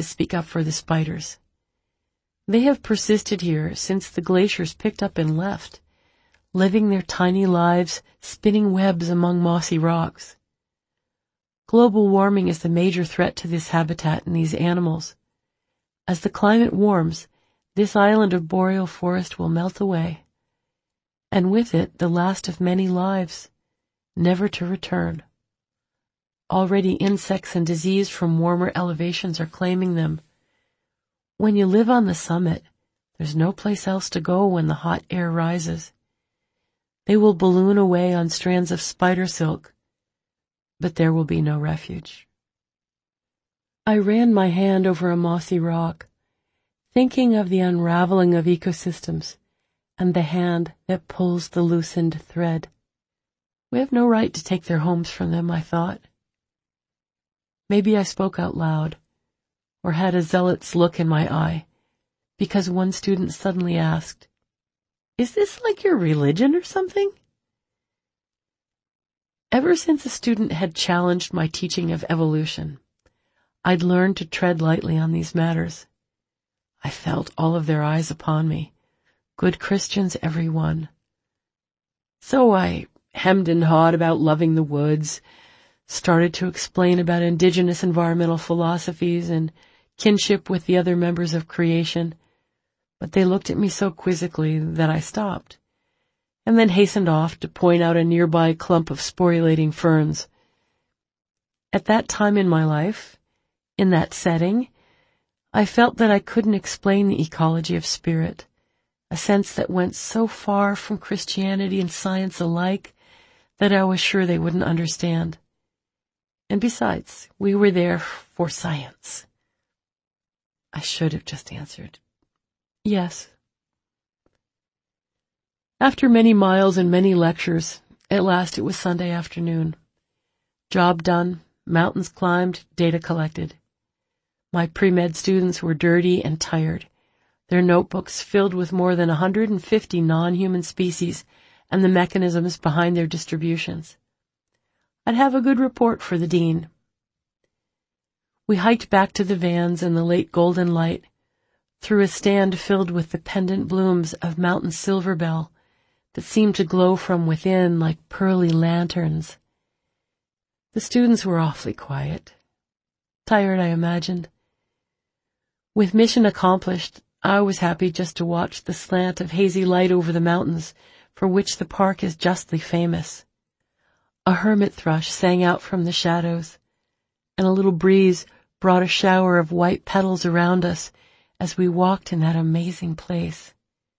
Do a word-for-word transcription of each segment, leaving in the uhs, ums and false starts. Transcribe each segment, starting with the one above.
to speak up for the spiders. They have persisted here since the glaciers picked up and left, living their tiny lives, spinning webs among mossy rocks. Global warming is the major threat to this habitat and these animals. As the climate warms, this island of boreal forest will melt away, and with it the last of many lives, never to return. Already insects and disease from warmer elevations are claiming them. When you live on the summit, there's no place else to go when the hot air rises. They will balloon away on strands of spider silk, but there will be no refuge. I ran my hand over a mossy rock, thinking of the unraveling of ecosystems and the hand that pulls the loosened thread. We have no right to take their homes from them, I thought. Maybe I spoke out loud, or had a zealot's look in my eye, because one student suddenly asked, "Is this like your religion or something?" Ever since a student had challenged my teaching of evolution, I'd learned to tread lightly on these matters. I felt all of their eyes upon me, good Christians every one. So I hemmed and hawed about loving the woods, started to explain about indigenous environmental philosophies and kinship with the other members of creation, but they looked at me so quizzically that I stopped, and then hastened off to point out a nearby clump of sporulating ferns. At that time in my life, in that setting, I felt that I couldn't explain the ecology of spirit, a sense that went so far from Christianity and science alike that I was sure they wouldn't understand. And besides, we were there for science. I should have just answered, yes. After many miles and many lectures, at last it was Sunday afternoon. Job done, mountains climbed, data collected. My pre-med students were dirty and tired, their notebooks filled with more than one hundred fifty non-human species and the mechanisms behind their distributions. I'd have a good report for the dean. We hiked back to the vans in the late golden light, through a stand filled with the pendant blooms of mountain silverbell that seemed to glow from within like pearly lanterns. The students were awfully quiet. Tired, I imagined. With mission accomplished, I was happy just to watch the slant of hazy light over the mountains for which the park is justly famous. A hermit thrush sang out from the shadows, and a little breeze brought a shower of white petals around us as we walked in that amazing place.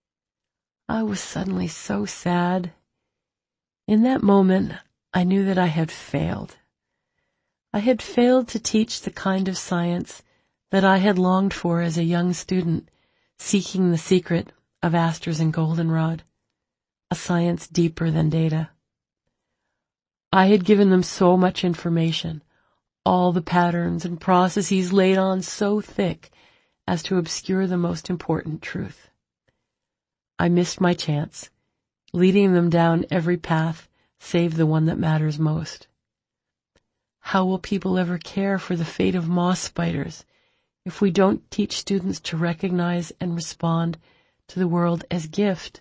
I was suddenly so sad. In that moment, I knew that I had failed. I had failed to teach the kind of science that I had longed for as a young student, seeking the secret of asters and goldenrod, a science deeper than data. I had given them so much information, all the patterns and processes laid on so thick as to obscure the most important truth. I missed my chance, leading them down every path save the one that matters most. How will people ever care for the fate of moss spiders if we don't teach students to recognize and respond to the world as gift?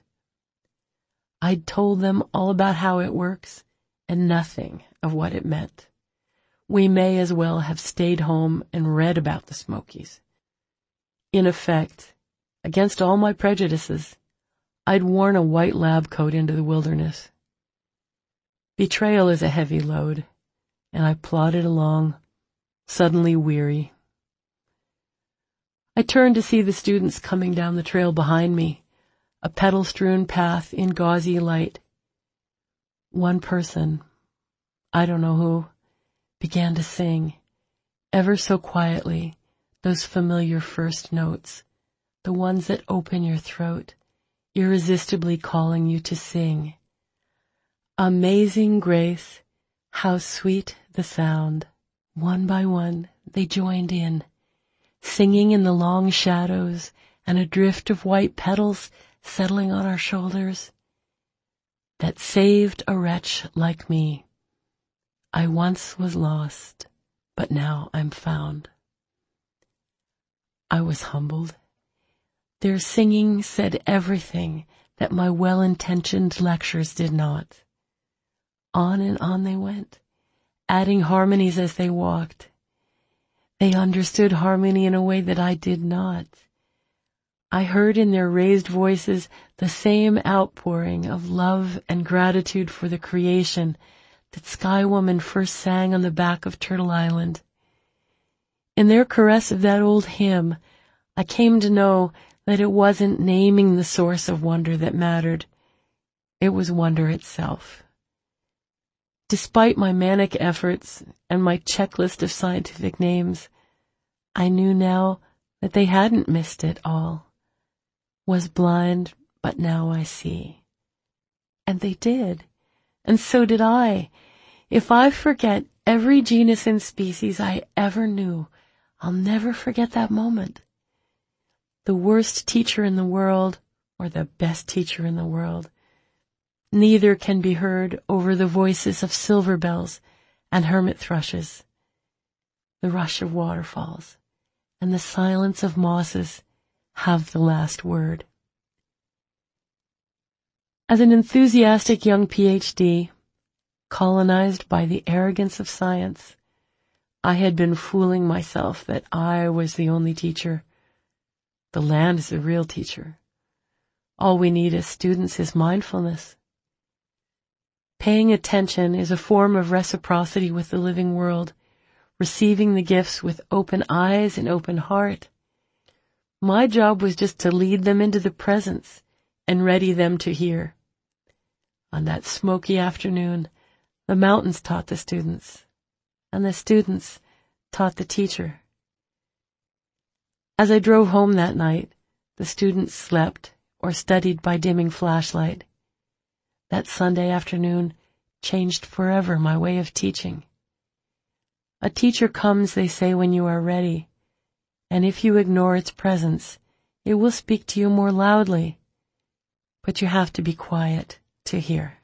I'd told them all about how it works and nothing of what it meant. We may as well have stayed home and read about the Smokies. In effect, against all my prejudices, I'd worn a white lab coat into the wilderness. Betrayal is a heavy load, and I plodded along, suddenly weary. I turned to see the students coming down the trail behind me, a petal-strewn path in gauzy light. One person, I don't know who, began to sing, ever so quietly, those familiar first notes, the ones that open your throat, irresistibly calling you to sing. Amazing grace, how sweet the sound. One by one, they joined in, singing in the long shadows and a drift of white petals settling on our shoulders. That saved a wretch like me. I once was lost, but now I'm found. I was humbled. Their singing said everything that my well-intentioned lectures did not. On and on they went, adding harmonies as they walked. They understood harmony in a way that I did not. I heard in their raised voices the same outpouring of love and gratitude for the creation that Sky Woman first sang on the back of Turtle Island. In their caress of that old hymn, I came to know that it wasn't naming the source of wonder that mattered. It was wonder itself. Despite my manic efforts and my checklist of scientific names, I knew now that they hadn't missed it all. Was blind, but now I see. And they did, and so did I. If I forget every genus and species I ever knew, I'll never forget that moment. The worst teacher in the world, or the best teacher in the world, neither can be heard over the voices of silver bells and hermit thrushes, the rush of waterfalls, and the silence of mosses have the last word. As an enthusiastic young P H D, colonized by the arrogance of science, I had been fooling myself that I was the only teacher. The land is the real teacher. All we need as students is mindfulness. Paying attention is a form of reciprocity with the living world, receiving the gifts with open eyes and open heart. My job was just to lead them into the presence and ready them to hear. On that smoky afternoon, the mountains taught the students, and the students taught the teacher. As I drove home that night, the students slept or studied by dimming flashlight. That Sunday afternoon changed forever my way of teaching. A teacher comes, they say, when you are ready, and if you ignore its presence, it will speak to you more loudly, but you have to be quiet to hear.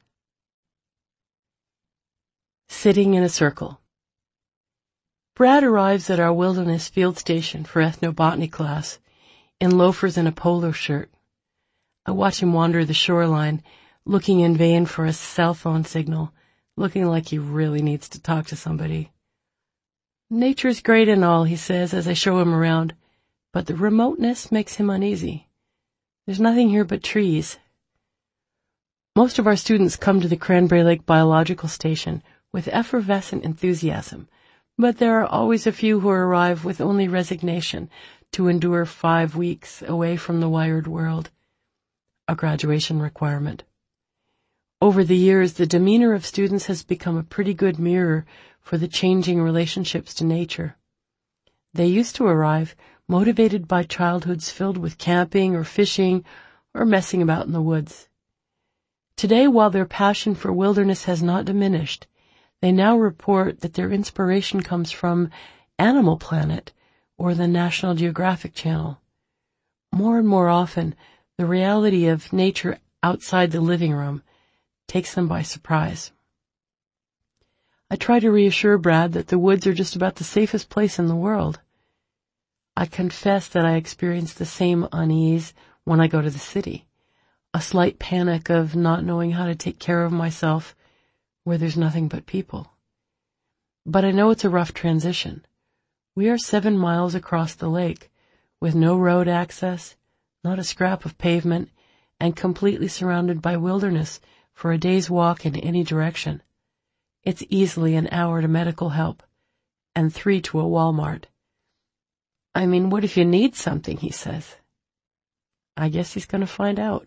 Sitting in a circle. Brad arrives at our wilderness field station for ethnobotany class in loafers and a polo shirt. I watch him wander the shoreline, looking in vain for a cell phone signal, looking like he really needs to talk to somebody. Nature's great and all, he says as I show him around, but the remoteness makes him uneasy. There's nothing here but trees. Most of our students come to the Cranberry Lake Biological Station with effervescent enthusiasm, but there are always a few who arrive with only resignation to endure five weeks away from the wired world, a graduation requirement. Over the years, the demeanor of students has become a pretty good mirror for the changing relationships to nature. They used to arrive motivated by childhoods filled with camping or fishing or messing about in the woods. Today, while their passion for wilderness has not diminished, they now report that their inspiration comes from Animal Planet or the National Geographic Channel. More and more often, the reality of nature outside the living room takes them by surprise. I try to reassure Brad that the woods are just about the safest place in the world. I confess that I experience the same unease when I go to the city, a slight panic of not knowing how to take care of myself where there's nothing but people. But I know it's a rough transition. We are seven miles across the lake, with no road access, not a scrap of pavement, and completely surrounded by wilderness for a day's walk in any direction. It's easily an hour to medical help, and three to a Walmart. I mean, what if you need something, he says. I guess he's going to find out.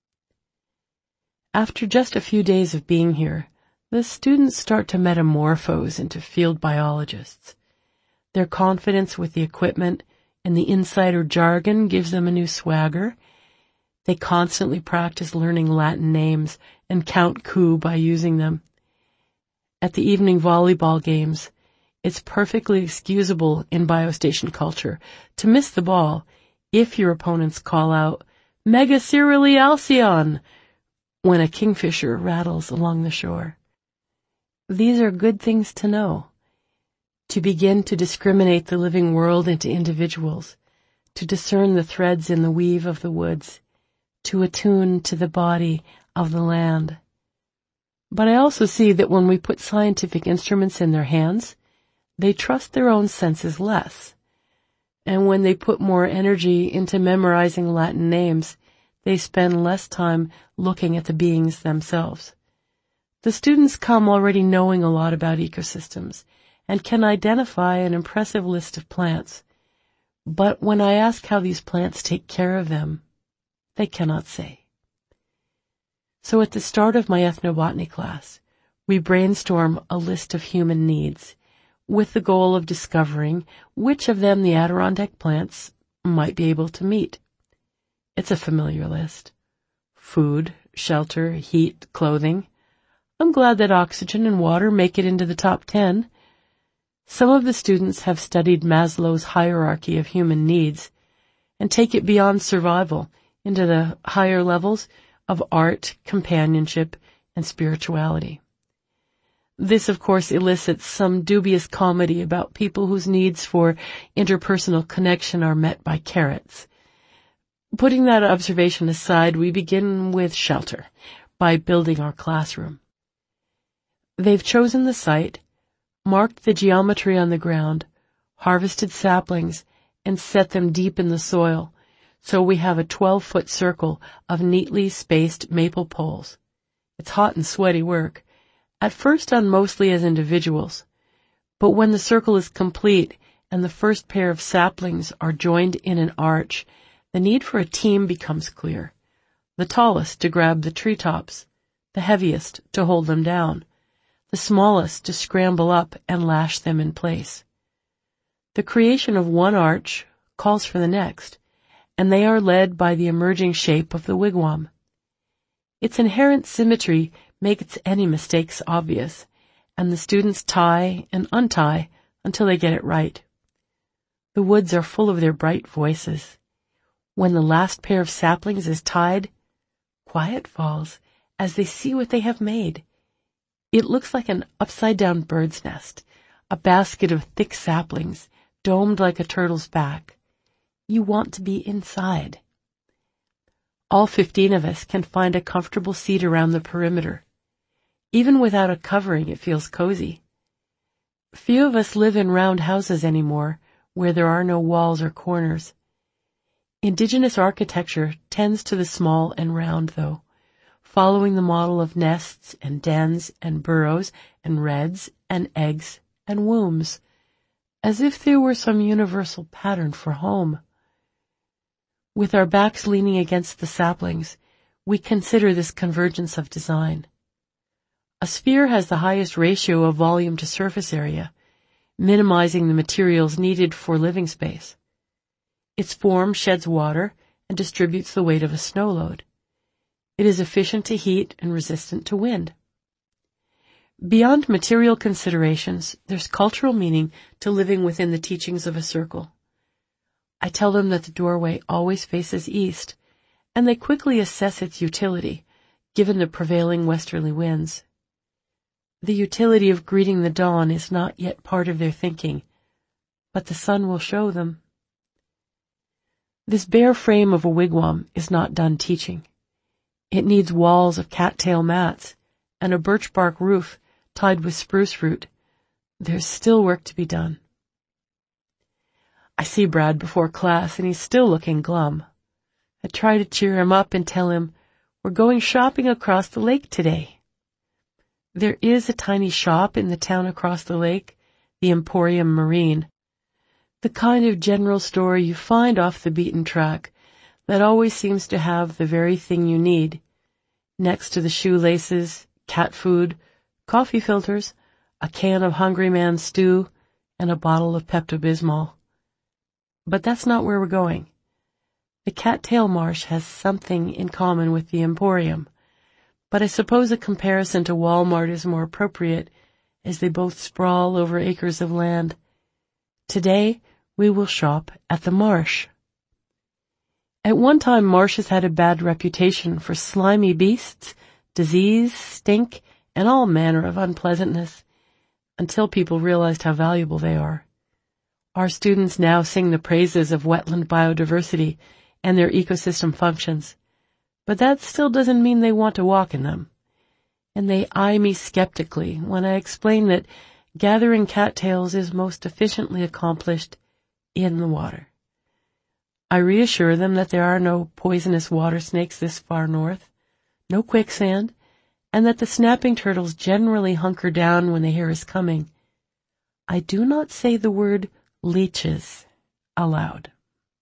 After just a few days of being here, the students start to metamorphose into field biologists. Their confidence with the equipment and the insider jargon gives them a new swagger. They constantly practice learning Latin names and count coup by using them. At the evening volleyball games, it's perfectly excusable in biostation culture to miss the ball if your opponents call out, "Mega Cyrili Alcyon," when a kingfisher rattles along the shore. These are good things to know. To begin to discriminate the living world into individuals, to discern the threads in the weave of the woods, to attune to the body of the land. But I also see that when we put scientific instruments in their hands, they trust their own senses less. And when they put more energy into memorizing Latin names, they spend less time looking at the beings themselves. The students come already knowing a lot about ecosystems and can identify an impressive list of plants. But when I ask how these plants take care of them, they cannot say. So at the start of my ethnobotany class, we brainstorm a list of human needs, with the goal of discovering which of them the Adirondack plants might be able to meet. It's a familiar list. Food, shelter, heat, clothing. I'm glad that oxygen and water make it into the top ten. Some of the students have studied Maslow's hierarchy of human needs and take it beyond survival into the higher levels of art, companionship, and spirituality. This, of course, elicits some dubious comedy about people whose needs for interpersonal connection are met by carrots. Putting that observation aside, we begin with shelter by building our classroom. They've chosen the site, marked the geometry on the ground, harvested saplings, and set them deep in the soil, so we have a twelve-foot circle of neatly spaced maple poles. It's hot and sweaty work, at first done mostly as individuals, but when the circle is complete and the first pair of saplings are joined in an arch, the need for a team becomes clear. The tallest to grab the treetops, the heaviest to hold them down, the smallest to scramble up and lash them in place. The creation of one arch calls for the next, and they are led by the emerging shape of the wigwam. Its inherent symmetry makes any mistakes obvious, and the students tie and untie until they get it right. The woods are full of their bright voices. When the last pair of saplings is tied, quiet falls as they see what they have made. It looks like an upside-down bird's nest, a basket of thick saplings, domed like a turtle's back. You want to be inside. All fifteen of us can find a comfortable seat around the perimeter. Even without a covering, it feels cozy. Few of us live in round houses anymore, where there are no walls or corners. Indigenous architecture tends to the small and round, though, following the model of nests and dens and burrows and redds and eggs and wombs, as if there were some universal pattern for home. With our backs leaning against the saplings, we consider this convergence of design. A sphere has the highest ratio of volume to surface area, minimizing the materials needed for living space. Its form sheds water and distributes the weight of a snow load. It is efficient to heat and resistant to wind. Beyond material considerations, there's cultural meaning to living within the teachings of a circle. I tell them that the doorway always faces east, and they quickly assess its utility, given the prevailing westerly winds. The utility of greeting the dawn is not yet part of their thinking, but the sun will show them. This bare frame of a wigwam is not done teaching. It needs walls of cattail mats and a birch bark roof tied with spruce root. There's still work to be done. I see Brad before class, and he's still looking glum. I try to cheer him up and tell him, we're going shopping across the lake today. There is a tiny shop in the town across the lake, the Emporium Marine, the kind of general store you find off the beaten track that always seems to have the very thing you need, next to the shoelaces, cat food, coffee filters, a can of Hungry Man stew, and a bottle of Pepto-Bismol. But that's not where we're going. The cattail marsh has something in common with the Emporium, but I suppose a comparison to Walmart is more appropriate, as they both sprawl over acres of land. Today, we will shop at the marsh. At one time, marshes had a bad reputation for slimy beasts, disease, stink, and all manner of unpleasantness, until people realized how valuable they are. Our students now sing the praises of wetland biodiversity and their ecosystem functions, but that still doesn't mean they want to walk in them. And they eye me skeptically when I explain that gathering cattails is most efficiently accomplished in the water. I reassure them that there are no poisonous water snakes this far north, no quicksand, and that the snapping turtles generally hunker down when they hear us coming. I do not say the word leeches aloud.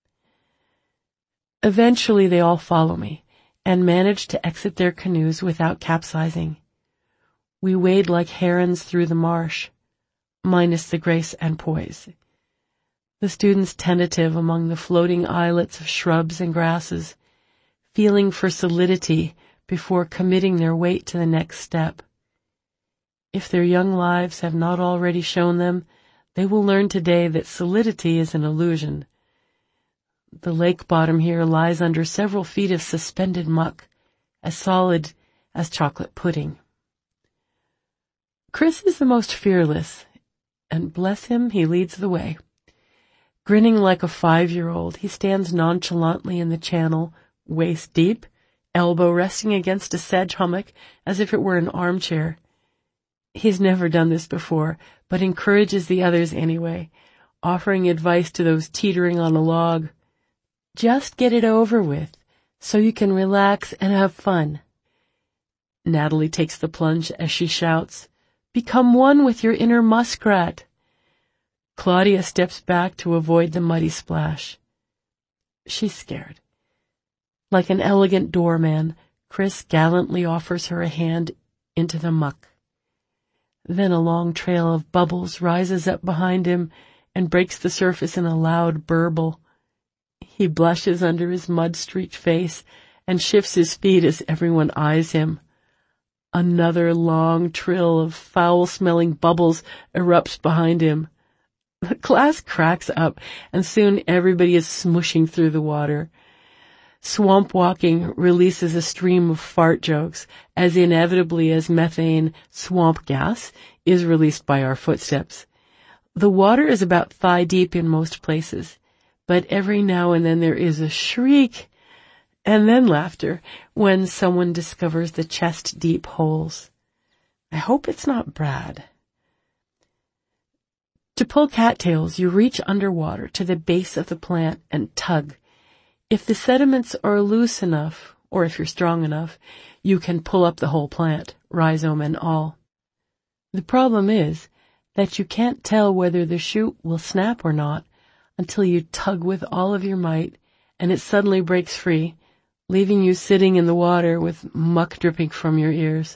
Eventually they all follow me and manage to exit their canoes without capsizing. We wade like herons through the marsh, minus the grace and poise. The students tentative among the floating islets of shrubs and grasses, feeling for solidity before committing their weight to the next step. If their young lives have not already shown them, they will learn today that solidity is an illusion. The lake bottom here lies under several feet of suspended muck, as solid as chocolate pudding. Chris is the most fearless, and bless him, he leads the way. Grinning like a five-year-old, he stands nonchalantly in the channel, waist deep, elbow resting against a sedge hummock as if it were an armchair. He's never done this before, but encourages the others anyway, offering advice to those teetering on a log. Just get it over with, so you can relax and have fun. Natalie takes the plunge as she shouts, "Become one with your inner muskrat." Claudia steps back to avoid the muddy splash. She's scared. Like an elegant doorman, Chris gallantly offers her a hand into the muck. Then a long trail of bubbles rises up behind him and breaks the surface in a loud burble. He blushes under his mud-streaked face and shifts his feet as everyone eyes him. Another long trill of foul-smelling bubbles erupts behind him. The class cracks up, and soon everybody is smushing through the water. Swamp walking releases a stream of fart jokes, as inevitably as methane, swamp gas, is released by our footsteps. The water is about thigh-deep in most places, but every now and then there is a shriek, and then laughter, when someone discovers the chest-deep holes. I hope it's not Brad. To pull cattails, you reach underwater to the base of the plant and tug. If the sediments are loose enough, or if you're strong enough, you can pull up the whole plant, rhizome and all. The problem is that you can't tell whether the shoot will snap or not until you tug with all of your might and it suddenly breaks free, leaving you sitting in the water with muck dripping from your ears.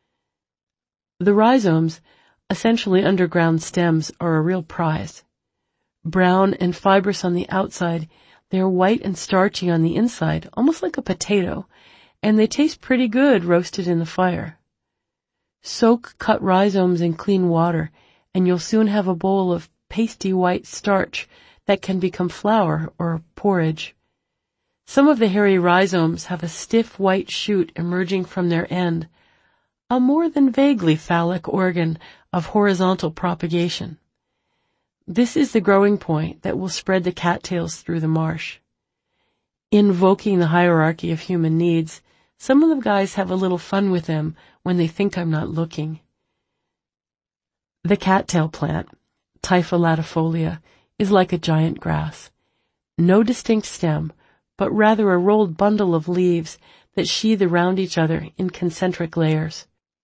The rhizomes, essentially underground stems, are a real prize. Brown and fibrous on the outside, they are white and starchy on the inside, almost like a potato, and they taste pretty good roasted in the fire. Soak cut rhizomes in clean water, and you'll soon have a bowl of pasty white starch that can become flour or porridge. Some of the hairy rhizomes have a stiff white shoot emerging from their end, a more than vaguely phallic organ of horizontal propagation. This is the growing point that will spread the cattails through the marsh. Invoking the hierarchy of human needs, some of the guys have a little fun with them when they think I'm not looking. The cattail plant, Typha latifolia, is like a giant grass. No distinct stem, but rather a rolled bundle of leaves that sheathe around each other in concentric layers.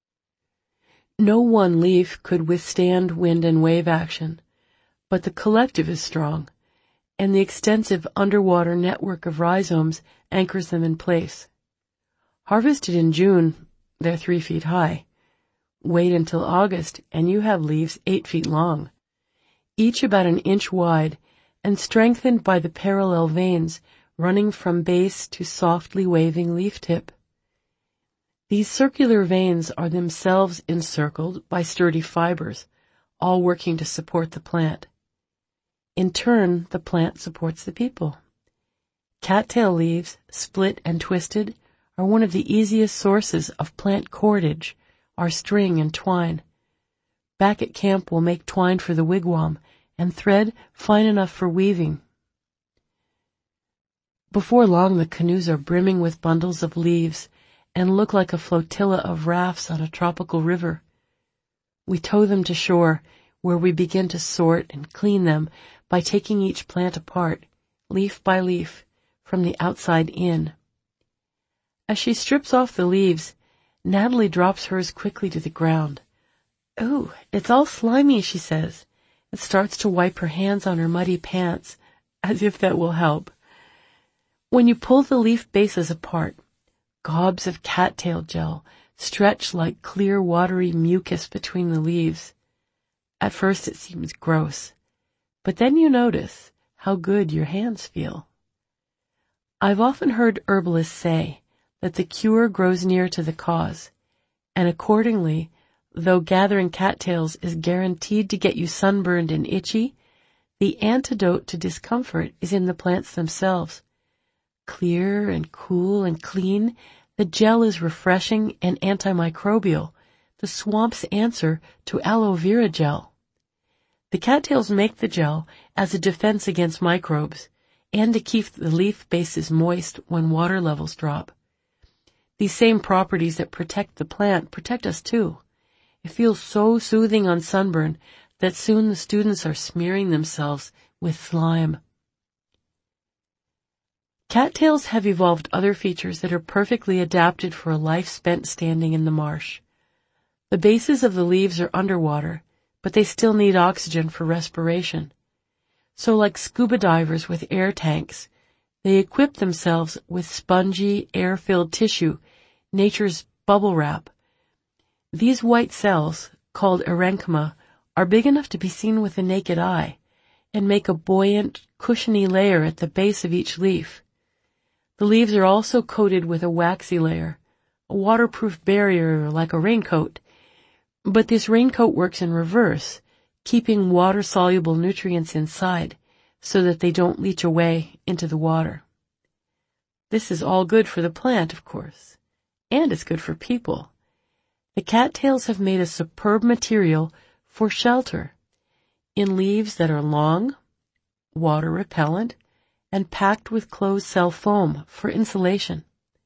No one leaf could withstand wind and wave action, but the collective is strong, and the extensive underwater network of rhizomes anchors them in place. Harvested in June, they're three feet high. Wait until August, and you have leaves eight feet long, each about an inch wide, and strengthened by the parallel veins running from base to softly waving leaf tip. These circular veins are themselves encircled by sturdy fibers, all working to support the plant. In turn, the plant supports the people. Cattail leaves, split and twisted, are one of the easiest sources of plant cordage, our string and twine. Back at camp we'll make twine for the wigwam and thread fine enough for weaving. Before long, the canoes are brimming with bundles of leaves and look like a flotilla of rafts on a tropical river. We tow them to shore, where we begin to sort and clean them by taking each plant apart, leaf by leaf, from the outside in. As she strips off the leaves, Natalie drops hers quickly to the ground. "Ooh, it's all slimy," she says, and starts to wipe her hands on her muddy pants, as if that will help. When you pull the leaf bases apart, gobs of cattail gel stretch like clear watery mucus between the leaves. At first it seems gross, but then you notice how good your hands feel. I've often heard herbalists say that the cure grows near to the cause, and accordingly, though gathering cattails is guaranteed to get you sunburned and itchy, the antidote to discomfort is in the plants themselves. Clear and cool and clean, the gel is refreshing and antimicrobial, the swamp's answer to aloe vera gel. The cattails make the gel as a defense against microbes and to keep the leaf bases moist when water levels drop. These same properties that protect the plant protect us too. It feels so soothing on sunburn that soon the students are smearing themselves with slime. Cattails have evolved other features that are perfectly adapted for a life spent standing in the marsh. The bases of the leaves are underwater, but they still need oxygen for respiration. So like scuba divers with air tanks, they equip themselves with spongy, air-filled tissue, nature's bubble wrap. These white cells, called erenchyma, are big enough to be seen with the naked eye, and make a buoyant, cushiony layer at the base of each leaf. The leaves are also coated with a waxy layer, a waterproof barrier like a raincoat, but this raincoat works in reverse, keeping water-soluble nutrients inside so that they don't leach away into the water. This is all good for the plant, of course, and it's good for people. The cattails have made a superb material for shelter in leaves that are long, water-repellent, and packed with closed-cell foam for insulation.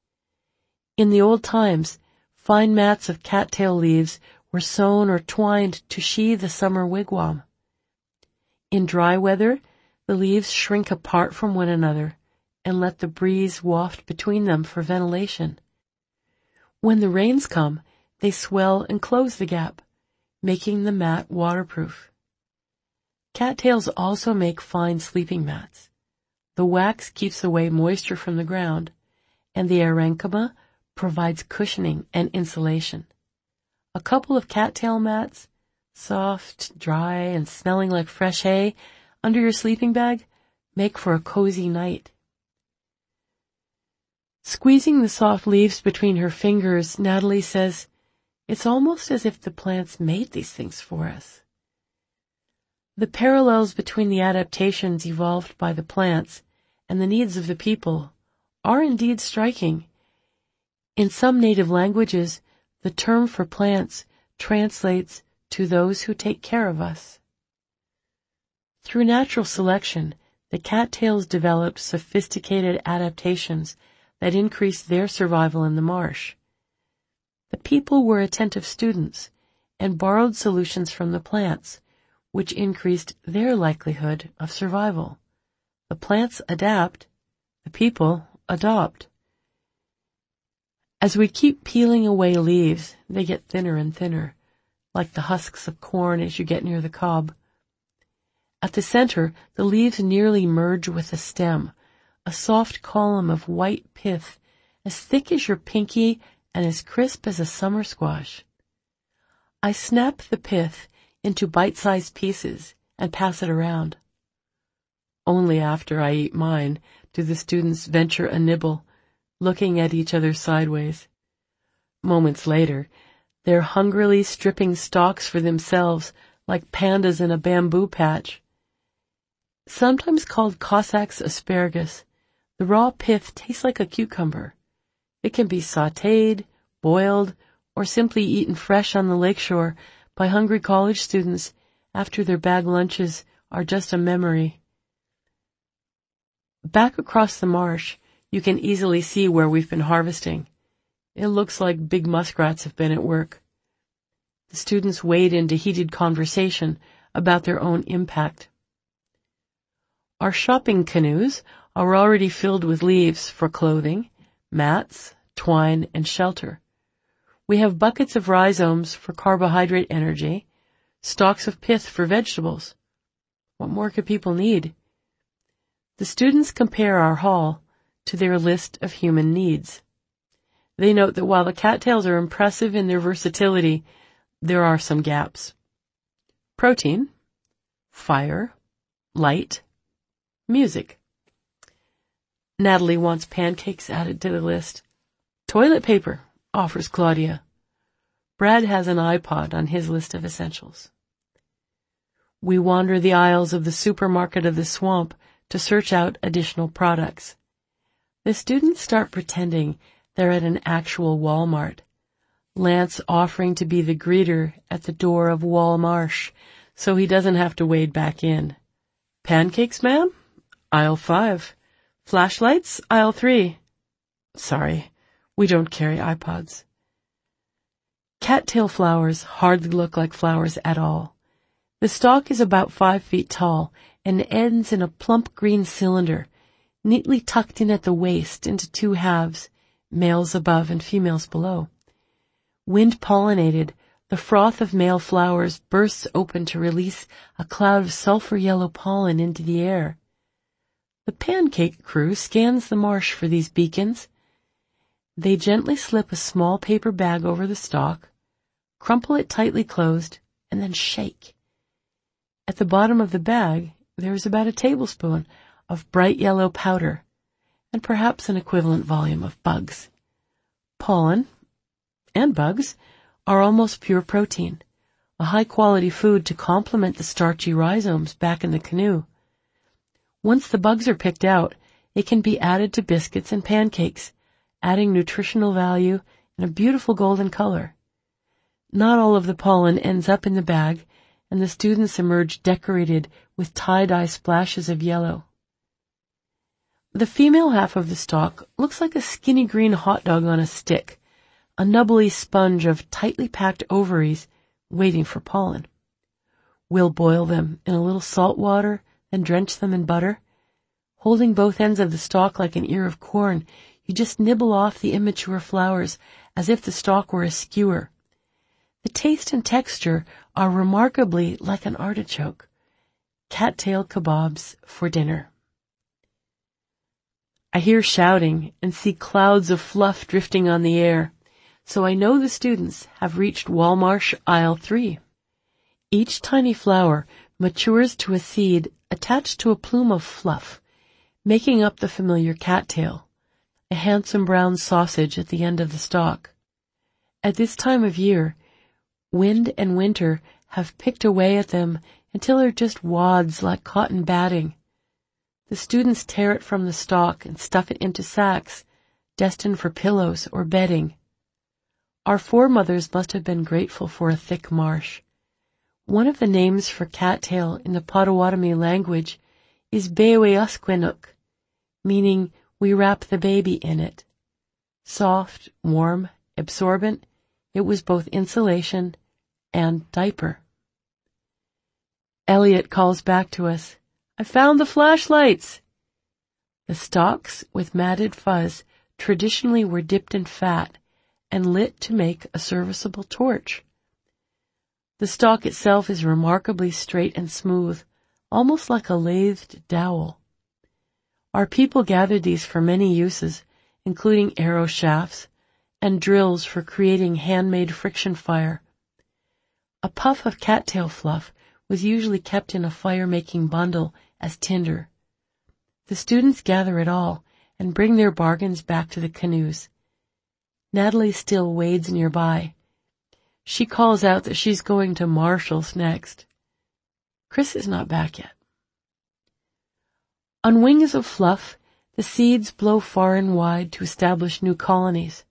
In the old times, fine mats of cattail leaves were sewn or twined to sheathe a summer wigwam. In dry weather, the leaves shrink apart from one another and let the breeze waft between them for ventilation. When the rains come, they swell and close the gap, making the mat waterproof. Cattails also make fine sleeping mats. The wax keeps away moisture from the ground, and the erenchyma provides cushioning and insulation. A couple of cattail mats, soft, dry, and smelling like fresh hay, under your sleeping bag, make for a cozy night. Squeezing the soft leaves between her fingers, Natalie says, "It's almost as if the plants made these things for us." The parallels between the adaptations evolved by the plants and the needs of the people are indeed striking. In some native languages, the term for plants translates to those who take care of us. Through natural selection, the cattails developed sophisticated adaptations that increased their survival in the marsh. The people were attentive students and borrowed solutions from the plants, which increased their likelihood of survival. The plants adapt, the people adopt. As we keep peeling away leaves, they get thinner and thinner, like the husks of corn as you get near the cob. At the center, the leaves nearly merge with the stem, a soft column of white pith, as thick as your pinky and as crisp as a summer squash. I snap the pith into bite-sized pieces and pass it around. Only after I eat mine do the students venture a nibble, looking at each other sideways. Moments later, they're hungrily stripping stalks for themselves like pandas in a bamboo patch. Sometimes called Cossack's asparagus, the raw pith tastes like a cucumber. It can be sautéed, boiled, or simply eaten fresh on the lakeshore by hungry college students after their bag lunches are just a memory. Back across the marsh, you can easily see where we've been harvesting. It looks like big muskrats have been at work. The students wade into heated conversation about their own impact. Our shopping canoes are already filled with leaves for clothing, mats, twine, and shelter. We have buckets of rhizomes for carbohydrate energy, stalks of pith for vegetables. What more could people need? The students compare our haul to their list of human needs. They note that while the cattails are impressive in their versatility, there are some gaps. Protein, fire, light, music. Natalie wants pancakes added to the list. Toilet paper, offers Claudia. Brad has an iPod on his list of essentials. We wander the aisles of the supermarket of the swamp to search out additional products. The students start pretending they're at an actual Walmart. Lance offering to be the greeter at the door of Walmarsh so he doesn't have to wade back in. Pancakes, ma'am? Aisle five. Flashlights? Aisle three. Sorry, we don't carry iPods. Cattail flowers hardly look like flowers at all. The stalk is about five feet tall and ends in a plump green cylinder, neatly tucked in at the waist into two halves, males above and females below. Wind-pollinated, the froth of male flowers bursts open to release a cloud of sulfur-yellow pollen into the air. The pancake crew scans the marsh for these beacons. They gently slip a small paper bag over the stalk, crumple it tightly closed, and then shake. At the bottom of the bag, there is about a tablespoon of bright yellow powder, and perhaps an equivalent volume of bugs. Pollen and bugs are almost pure protein, a high-quality food to complement the starchy rhizomes back in the canoe. Once the bugs are picked out, it can be added to biscuits and pancakes, adding nutritional value and a beautiful golden color. Not all of the pollen ends up in the bag, and the students emerge decorated with tie-dye splashes of yellow. The female half of the stalk looks like a skinny green hot dog on a stick, a nubbly sponge of tightly packed ovaries waiting for pollen. We'll boil them in a little salt water, then drench them in butter. Holding both ends of the stalk like an ear of corn, you just nibble off the immature flowers as if the stalk were a skewer. The taste and texture are remarkably like an artichoke. Cattail kebabs for dinner. I hear shouting and see clouds of fluff drifting on the air, so I know the students have reached Walmarsh Aisle three. Each tiny flower matures to a seed attached to a plume of fluff, making up the familiar cattail, a handsome brown sausage at the end of the stalk. At this time of year, wind and winter have picked away at them until they're just wads like cotton batting. The students tear it from the stalk and stuff it into sacks, destined for pillows or bedding. Our foremothers must have been grateful for a thick marsh. One of the names for cattail in the Potawatomi language is Beweasquenuk, meaning we wrap the baby in it. Soft, warm, absorbent, it was both insulation and diaper. Elliot calls back to us, I found the flashlights. The stalks with matted fuzz traditionally were dipped in fat and lit to make a serviceable torch. The stalk itself is remarkably straight and smooth, almost like a lathed dowel. Our people gathered these for many uses, including arrow shafts and drills for creating handmade friction fire. A puff of cattail fluff was usually kept in a fire-making bundle as tinder. The students gather it all and bring their bargains back to the canoes. Natalie still wades nearby. She calls out that she's going to Marshall's next. Chris is not back yet. On wings of fluff, the seeds blow far and wide to establish new colonies.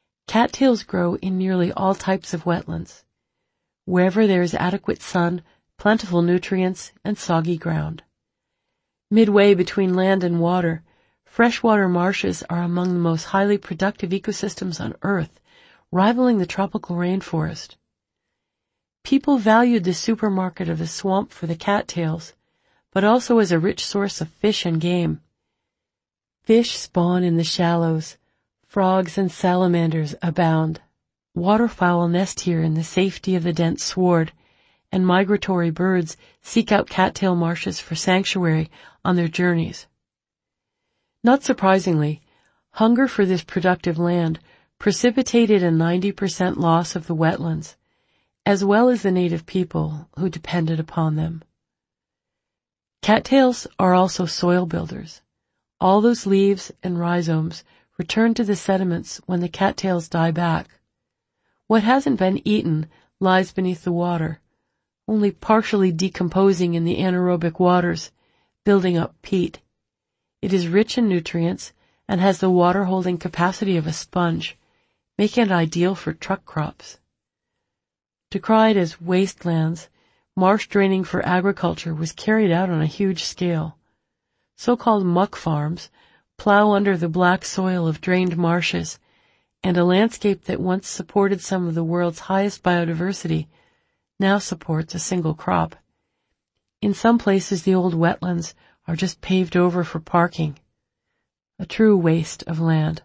Cattails grow in nearly all types of wetlands. Wherever there is adequate sun, plentiful nutrients, and soggy ground. Midway between land and water, freshwater marshes are among the most highly productive ecosystems on Earth, rivaling the tropical rainforest. People valued the supermarket of the swamp for the cattails, but also as a rich source of fish and game. Fish spawn in the shallows, frogs and salamanders abound. Waterfowl nest here in the safety of the dense sward, and migratory birds seek out cattail marshes for sanctuary on their journeys. Not surprisingly, hunger for this productive land precipitated a ninety percent loss of the wetlands, as well as the native people who depended upon them. Cattails are also soil builders. All those leaves and rhizomes return to the sediments when the cattails die back. What hasn't been eaten lies beneath the water, only partially decomposing in the anaerobic waters, building up peat. It is rich in nutrients and has the water-holding capacity of a sponge, making it ideal for truck crops. Decried as wastelands, marsh draining for agriculture was carried out on a huge scale. So-called muck farms plow under the black soil of drained marshes, and a landscape that once supported some of the world's highest biodiversity now supports a single crop. In some places, the old wetlands are just paved over for parking, a true waste of land.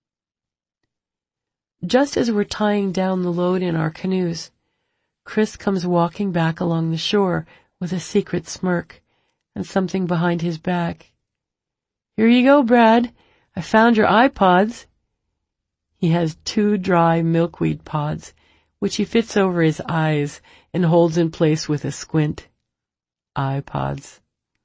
Just as we're tying down the load in our canoes, Chris comes walking back along the shore with a secret smirk and something behind his back. "Here you go, Brad. I found your iPods." He has two dry milkweed pods, which he fits over his eyes and holds in place with a squint. iPods.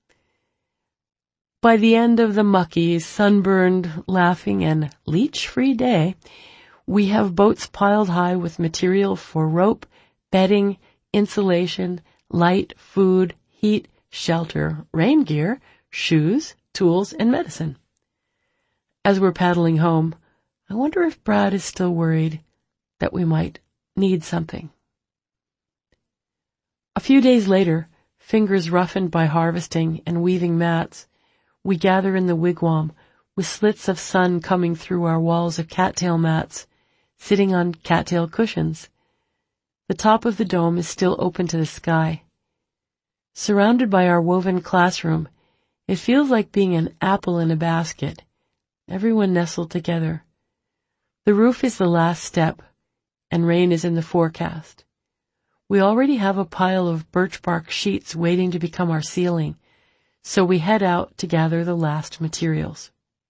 By the end of the mucky, sunburned, laughing, and leech-free day, we have boats piled high with material for rope, bedding, insulation, light, food, heat, shelter, rain gear, shoes, tools, and medicine. As we're paddling home, I wonder if Brad is still worried that we might need something. A few days later, fingers roughened by harvesting and weaving mats, we gather in the wigwam with slits of sun coming through our walls of cattail mats, sitting on cattail cushions. The top of the dome is still open to the sky. Surrounded by our woven classroom, it feels like being an apple in a basket, everyone nestled together. The roof is the last step, and rain is in the forecast. We already have a pile of birch bark sheets waiting to become our ceiling, so we head out to gather the last materials.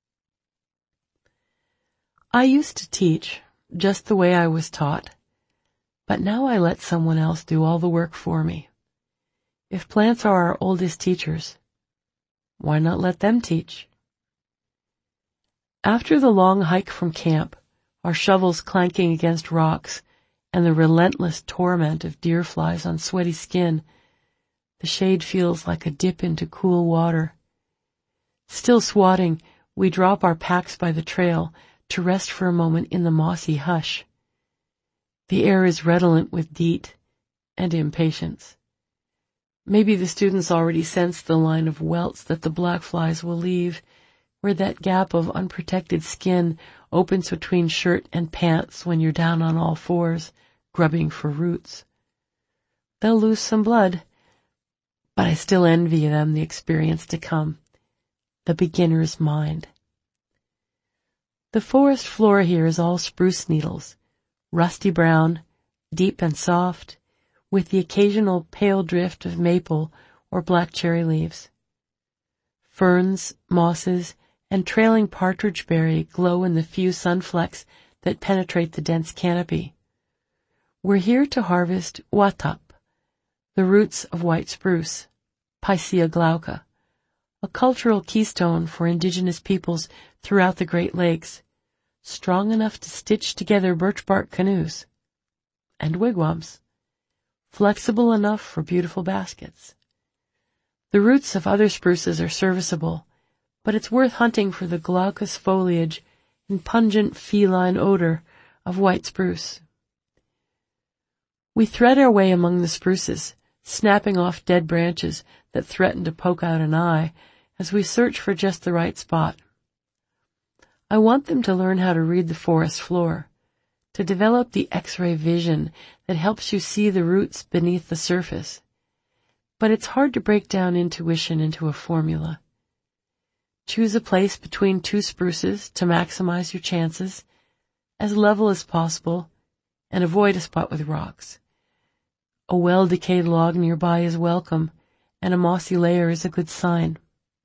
I used to teach just the way I was taught, but now I let someone else do all the work for me. If plants are our oldest teachers, why not let them teach? After the long hike from camp, our shovels clanking against rocks, and the relentless torment of deer flies on sweaty skin, the shade feels like a dip into cool water. Still swatting, we drop our packs by the trail to rest for a moment in the mossy hush. The air is redolent with DEET and impatience. Maybe the students already sense the line of welts that the black flies will leave, where that gap of unprotected skin opens between shirt and pants when you're down on all fours, grubbing for roots. They'll lose some blood, but I still envy them the experience to come, the beginner's mind. The forest floor here is all spruce needles, rusty brown, deep and soft, with the occasional pale drift of maple or black cherry leaves. Ferns, mosses, and trailing partridge berry glow in the few sunflecks that penetrate the dense canopy. We're here to harvest watap, the roots of white spruce, Picea glauca, a cultural keystone for indigenous peoples throughout the Great Lakes, strong enough to stitch together birch bark canoes and wigwams, flexible enough for beautiful baskets. The roots of other spruces are serviceable, but it's worth hunting for the glaucous foliage and pungent feline odor of white spruce. We thread our way among the spruces, snapping off dead branches that threaten to poke out an eye as we search for just the right spot. I want them to learn how to read the forest floor, to develop the X-ray vision that helps you see the roots beneath the surface. But it's hard to break down intuition into a formula. Choose a place between two spruces to maximize your chances, as level as possible, and avoid a spot with rocks. A well-decayed log nearby is welcome, and a mossy layer is a good sign.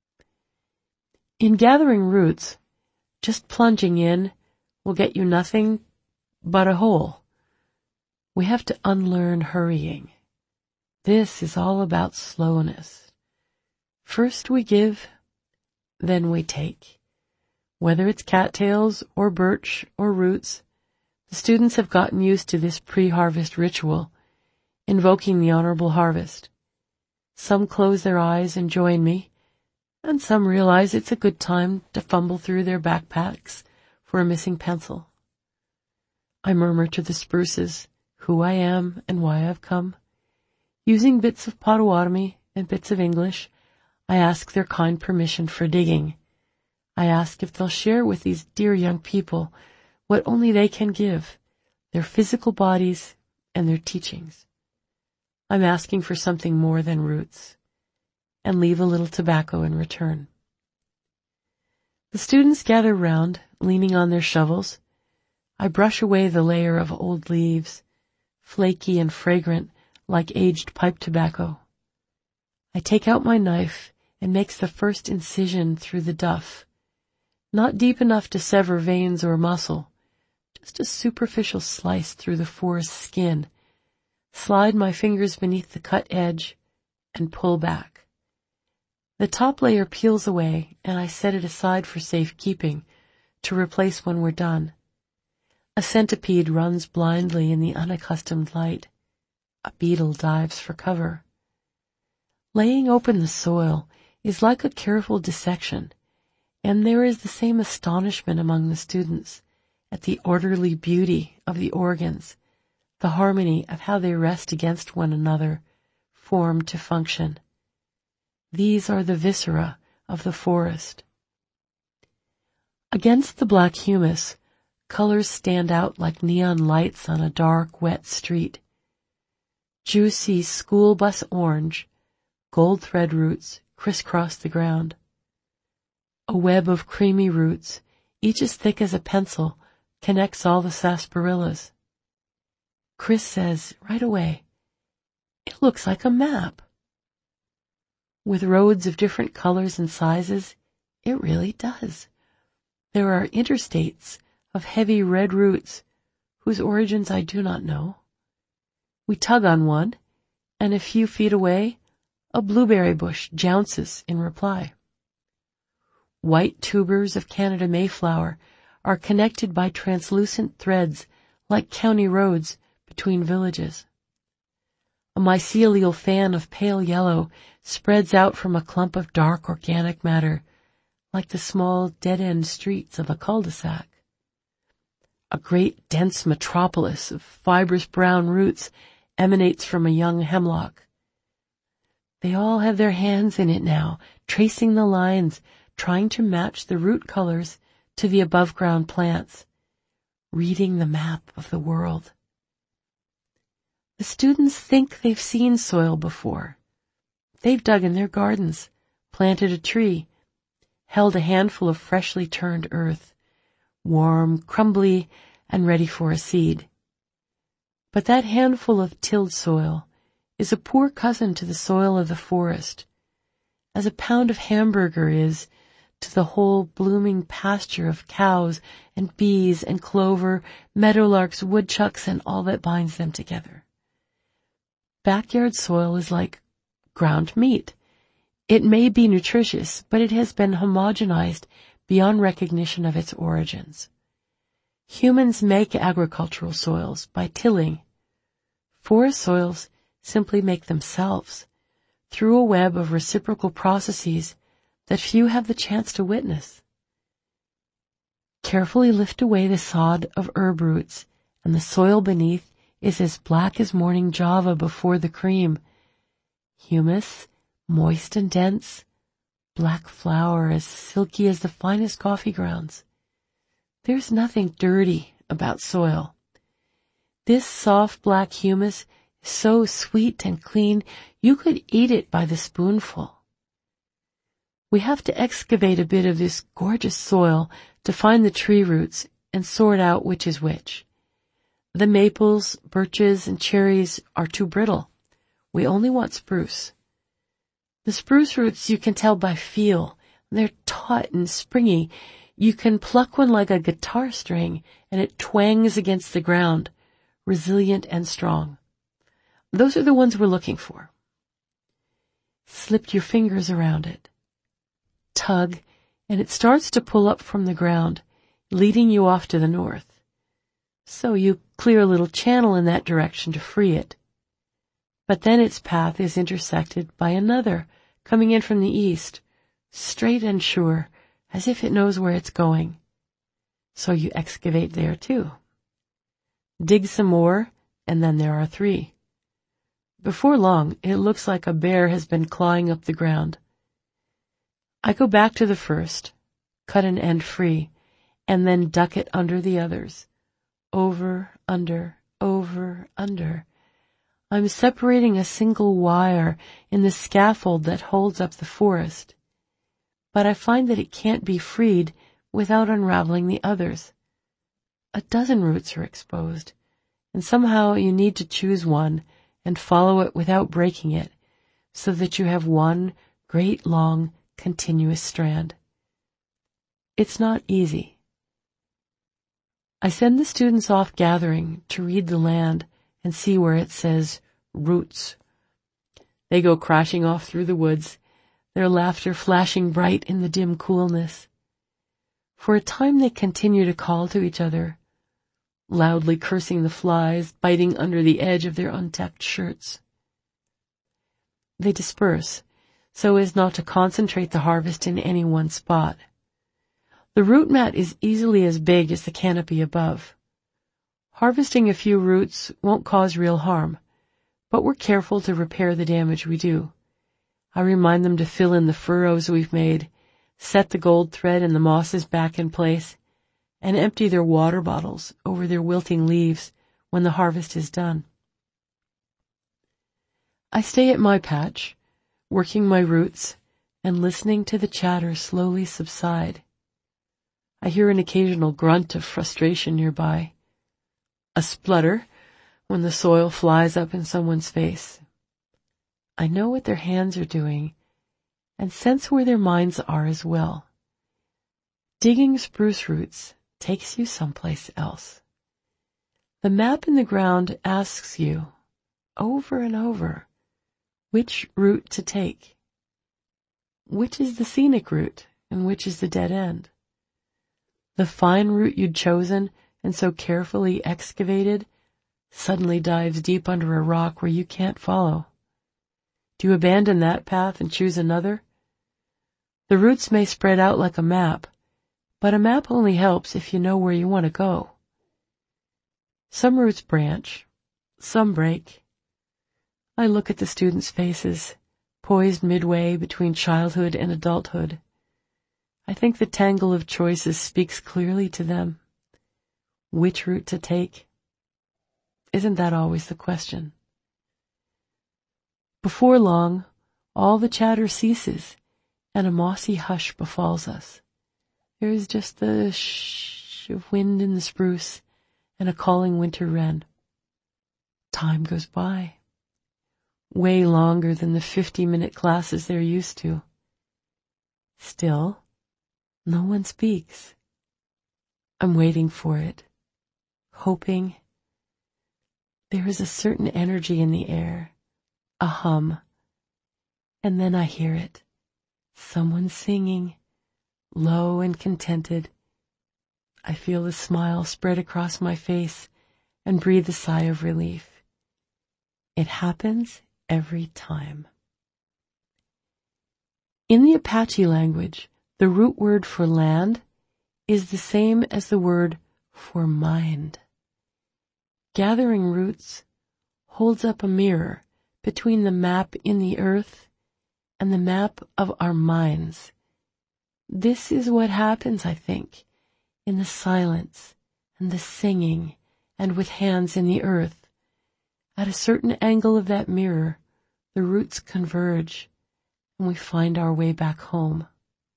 In gathering roots, just plunging in will get you nothing but a hole. We have to unlearn hurrying. This is all about slowness. First we give, then we take. Whether it's cattails or birch or roots, the students have gotten used to this pre-harvest ritual, invoking the honorable harvest. Some close their eyes and join me, and some realize it's a good time to fumble through their backpacks for a missing pencil. I murmur to the spruces who I am and why I've come. Using bits of Potawatomi and bits of English, I ask their kind permission for digging. I ask if they'll share with these dear young people what only they can give, their physical bodies and their teachings. I'm asking for something more than roots, and leave a little tobacco in return. The students gather round, leaning on their shovels. I brush away the layer of old leaves, flaky and fragrant like aged pipe tobacco. I take out my knife and makes the first incision through the duff, not deep enough to sever veins or muscle, just a superficial slice through the forest skin. Slide my fingers beneath the cut edge and pull back. The top layer peels away and I set it aside for safekeeping to replace when we're done. A centipede runs blindly in the unaccustomed light. A beetle dives for cover. Laying open the soil is like a careful dissection, and there is the same astonishment among the students at the orderly beauty of the organs, the harmony of how they rest against one another, formed to function. These are the viscera of the forest. Against the black humus, colors stand out like neon lights on a dark, wet street. Juicy school bus orange, gold thread roots crisscross the ground. A web of creamy roots, each as thick as a pencil, connects all the sarsaparillas. Chris says right away, "It looks like a map." With roads of different colors and sizes, it really does. There are interstates of heavy red roots whose origins I do not know. We tug on one, and a few feet away, a blueberry bush jounces in reply. White tubers of Canada Mayflower are connected by translucent threads like county roads between villages. A mycelial fan of pale yellow spreads out from a clump of dark organic matter, like the small dead-end streets of a cul-de-sac. A great dense metropolis of fibrous brown roots emanates from a young hemlock. They all have their hands in it now, tracing the lines, trying to match the root colors to the above-ground plants, reading the map of the world. The students think they've seen soil before. They've dug in their gardens, planted a tree, held a handful of freshly turned earth, warm, crumbly, and ready for a seed. But that handful of tilled soil is a poor cousin to the soil of the forest, as a pound of hamburger is to the whole blooming pasture of cows and bees and clover, meadowlarks, woodchucks, and all that binds them together. Backyard soil is like ground meat. It may be nutritious, but it has been homogenized beyond recognition of its origins. Humans make agricultural soils by tilling. Forest soils simply make themselves through a web of reciprocal processes that few have the chance to witness. Carefully lift away the sod of herb roots, and the soil beneath is as black as morning java before the cream, Humus, moist and dense, black flour as silky as the finest coffee grounds. There's nothing dirty about soil. This soft black humus is so sweet and clean you could eat it by the spoonful. We have to excavate a bit of this gorgeous soil to find the tree roots and sort out which is which. The maples, birches, and cherries are too brittle. We only want spruce. The spruce roots you can tell by feel. They're taut and springy. You can pluck one like a guitar string, and it twangs against the ground, resilient and strong. Those are the ones we're looking for. Slip your fingers around it. Tug, and it starts to pull up from the ground, leading you off to the north. So you clear a little channel in that direction to free it. But then its path is intersected by another coming in from the east, straight and sure, as if it knows where it's going. So you excavate there too. Dig some more, and then there are three. Before long, it looks like a bear has been clawing up the ground. I go back to the first, cut an end free, and then duck it under the others. Over, under, over, under. I'm separating a single wire in the scaffold that holds up the forest. But I find that it can't be freed without unraveling the others. A dozen roots are exposed, and somehow you need to choose one and follow it without breaking it, so that you have one great, long, continuous strand. It's not easy. I send the students off gathering to read the land and see where it says roots. They go crashing off through the woods, their laughter flashing bright in the dim coolness. For a time they continue to call to each other, loudly cursing the flies biting under the edge of their untucked shirts. They disperse, so as not to concentrate the harvest in any one spot. The root mat is easily as big as the canopy above. Harvesting a few roots won't cause real harm, but we're careful to repair the damage we do. I remind them to fill in the furrows we've made, set the gold thread and the mosses back in place, and empty their water bottles over their wilting leaves when the harvest is done. I stay at my patch, working my roots and listening to the chatter slowly subside. I hear an occasional grunt of frustration nearby, a splutter when the soil flies up in someone's face. I know what their hands are doing and sense where their minds are as well. Digging spruce roots takes you someplace else. The map in the ground asks you, over and over, which route to take. Which is the scenic route and which is the dead end? The fine route you'd chosen and so carefully excavated suddenly dives deep under a rock where you can't follow. Do you abandon that path and choose another? The routes may spread out like a map, but a map only helps if you know where you want to go. Some roots branch, some break. I look at the students' faces, poised midway between childhood and adulthood. I think the tangle of choices speaks clearly to them. Which route to take? Isn't that always the question? Before long, all the chatter ceases, and a mossy hush befalls us. There is just the shh of wind in the spruce and a calling winter wren. Time goes by, way longer than the fifty-minute classes they're used to. Still, no one speaks. I'm waiting for it, hoping. There is a certain energy in the air, a hum, and then I hear it. Someone singing, low and contented. I feel a smile spread across my face and breathe a sigh of relief. It happens every time. In the Apache language, the root word for land is the same as the word for mind. Gathering roots holds up a mirror between the map in the earth and the map of our minds. This is what happens, I think, in the silence and the singing and with hands in the earth. At a certain angle of that mirror, the roots converge and we find our way back home.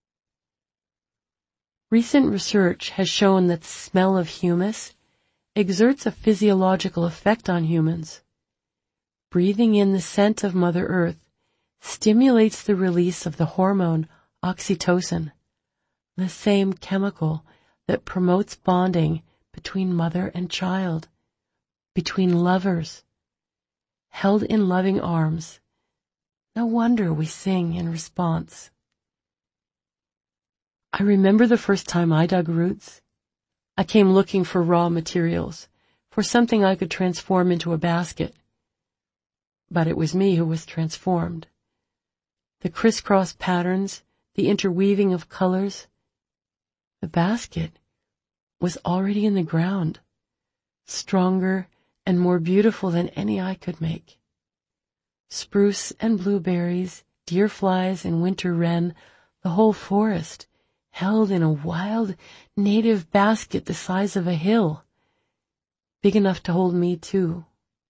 Recent research has shown that the smell of humus exerts a physiological effect on humans. Breathing in the scent of Mother Earth stimulates the release of the hormone oxytocin, the same chemical that promotes bonding between mother and child, between lovers, held in loving arms. No wonder we sing in response. I remember the first time I dug roots. I came looking for raw materials, for something I could transform into a basket. But it was me who was transformed. The crisscross patterns, the interweaving of colors, the basket was already in the ground, stronger and more beautiful than any I could make. Spruce and blueberries, deer flies and winter wren, the whole forest, held in a wild native basket the size of a hill, big enough to hold me too.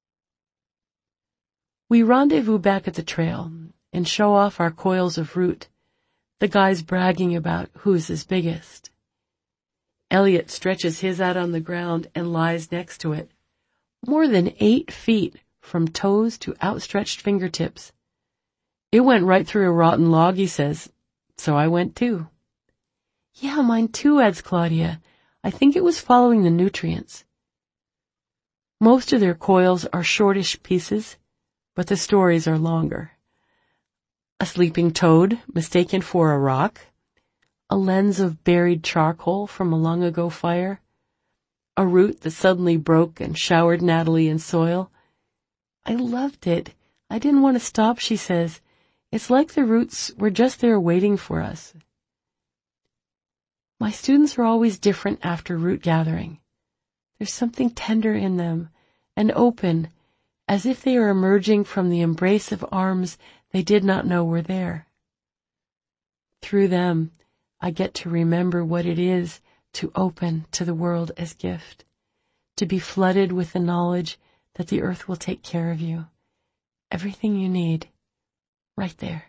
We rendezvous back at the trail and show off our coils of root, the guys bragging about who's his biggest. Elliot stretches his out on the ground and lies next to it, more than eight feet from toes to outstretched fingertips. It went right through a rotten log, he says, so I went too. Yeah, mine too, adds Claudia. I think it was following the nutrients. Most of their coils are shortish pieces, but the stories are longer. A sleeping toad mistaken for a rock, a lens of buried charcoal from a long ago fire, a root that suddenly broke and showered Natalie in soil. I loved it. I didn't want to stop, she says. It's like the roots were just there waiting for us. My students are always different after root gathering. There's something tender in them and open, as if they are emerging from the embrace of arms they did not know were there. Through them, I get to remember what it is to open to the world as gift, to be flooded with the knowledge that the earth will take care of you. Everything you need, right there.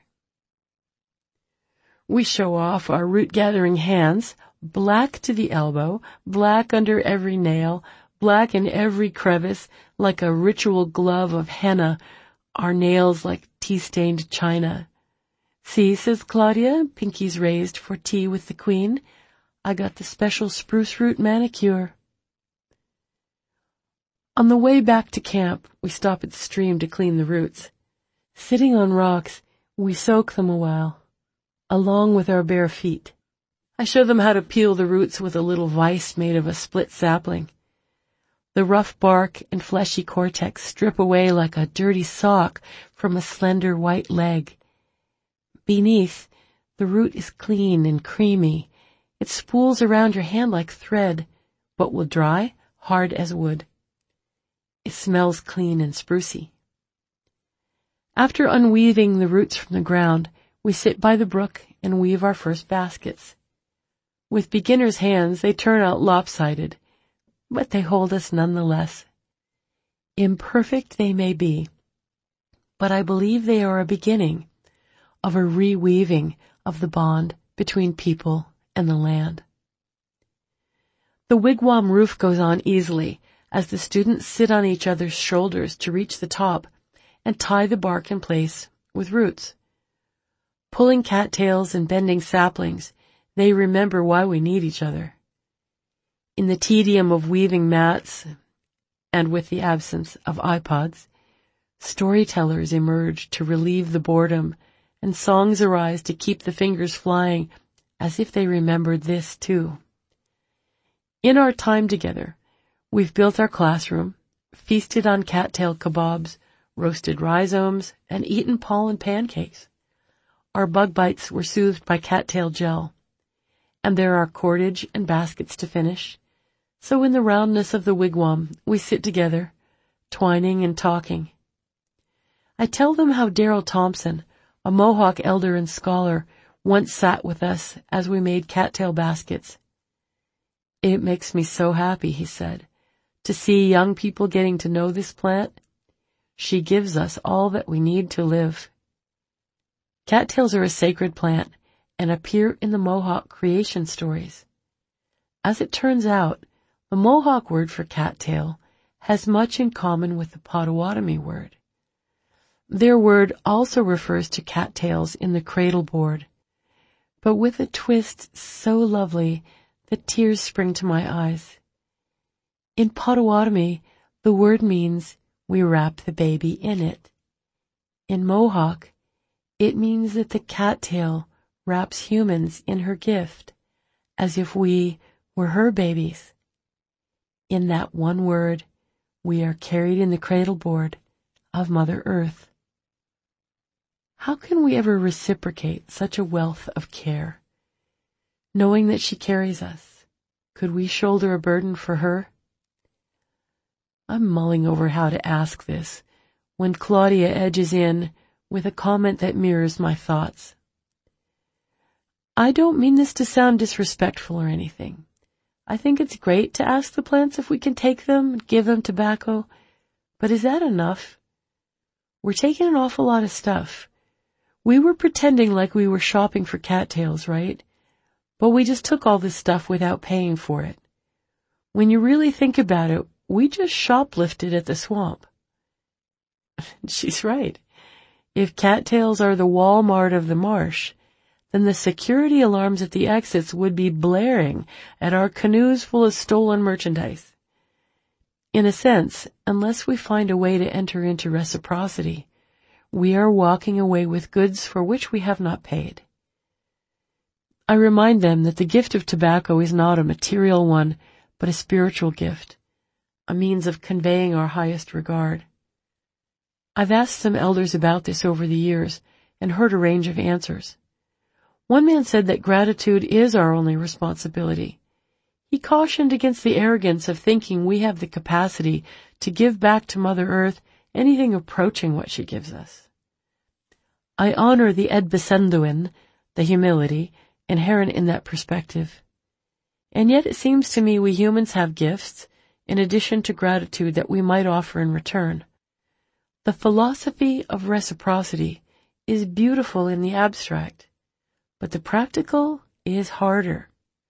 We show off our root-gathering hands, black to the elbow, black under every nail, black in every crevice, like a ritual glove of henna, our nails like tea-stained china. See, says Claudia, pinkies raised for tea with the queen. I got the special spruce root manicure. On the way back to camp, we stop at the stream to clean the roots. Sitting on rocks, we soak them a while, along with our bare feet. I show them how to peel the roots with a little vise made of a split sapling. The rough bark and fleshy cortex strip away like a dirty sock from a slender white leg. Beneath, the root is clean and creamy. It spools around your hand like thread, but will dry hard as wood. It smells clean and sprucey. After unweaving the roots from the ground, we sit by the brook and weave our first baskets. With beginner's hands, they turn out lopsided, but they hold us nonetheless. Imperfect they may be, but I believe they are a beginning of a reweaving of the bond between people and the land. The wigwam roof goes on easily as the students sit on each other's shoulders to reach the top and tie the bark in place with roots. Pulling cattails and bending saplings, they remember why we need each other. In the tedium of weaving mats, and with the absence of iPods, storytellers emerge to relieve the boredom, and songs arise to keep the fingers flying as if they remembered this too. In our time together, we've built our classroom, feasted on cattail kebabs, roasted rhizomes, and eaten pollen pancakes. Our bug bites were soothed by cattail gel, and there are cordage and baskets to finish. So in the roundness of the wigwam, we sit together, twining and talking. I tell them how Darrell Thompson, a Mohawk elder and scholar, once sat with us as we made cattail baskets. "It makes me so happy," he said, "to see young people getting to know this plant. She gives us all that we need to live." Cattails are a sacred plant and appear in the Mohawk creation stories. As it turns out, the Mohawk word for cattail has much in common with the Potawatomi word. Their word also refers to cattails in the cradle board, but with a twist so lovely that tears spring to my eyes. In Potawatomi, the word means we wrap the baby in it. In Mohawk, it means that the cattail wraps humans in her gift, as if we were her babies. In that one word, we are carried in the cradle board of Mother Earth. How can we ever reciprocate such a wealth of care? Knowing that she carries us, could we shoulder a burden for her? I'm mulling over how to ask this when Claudia edges in with a comment that mirrors my thoughts. I don't mean this to sound disrespectful or anything. I think it's great to ask the plants if we can take them, give them tobacco, but is that enough? We're taking an awful lot of stuff. We were pretending like we were shopping for cattails, right? But we just took all this stuff without paying for it. When you really think about it, we just shoplifted at the swamp. She's right. If cattails are the Walmart of the marsh, then the security alarms at the exits would be blaring at our canoes full of stolen merchandise. In a sense, unless we find a way to enter into reciprocity, we are walking away with goods for which we have not paid. I remind them that the gift of tobacco is not a material one, but a spiritual gift, a means of conveying our highest regard. I've asked some elders about this over the years and heard a range of answers. One man said that gratitude is our only responsibility. He cautioned against the arrogance of thinking we have the capacity to give back to Mother Earth anything approaching what she gives us. I honor the Edbesenduin, the humility, inherent in that perspective. And yet it seems to me we humans have gifts, in addition to gratitude, that we might offer in return. The philosophy of reciprocity is beautiful in the abstract, but the practical is harder.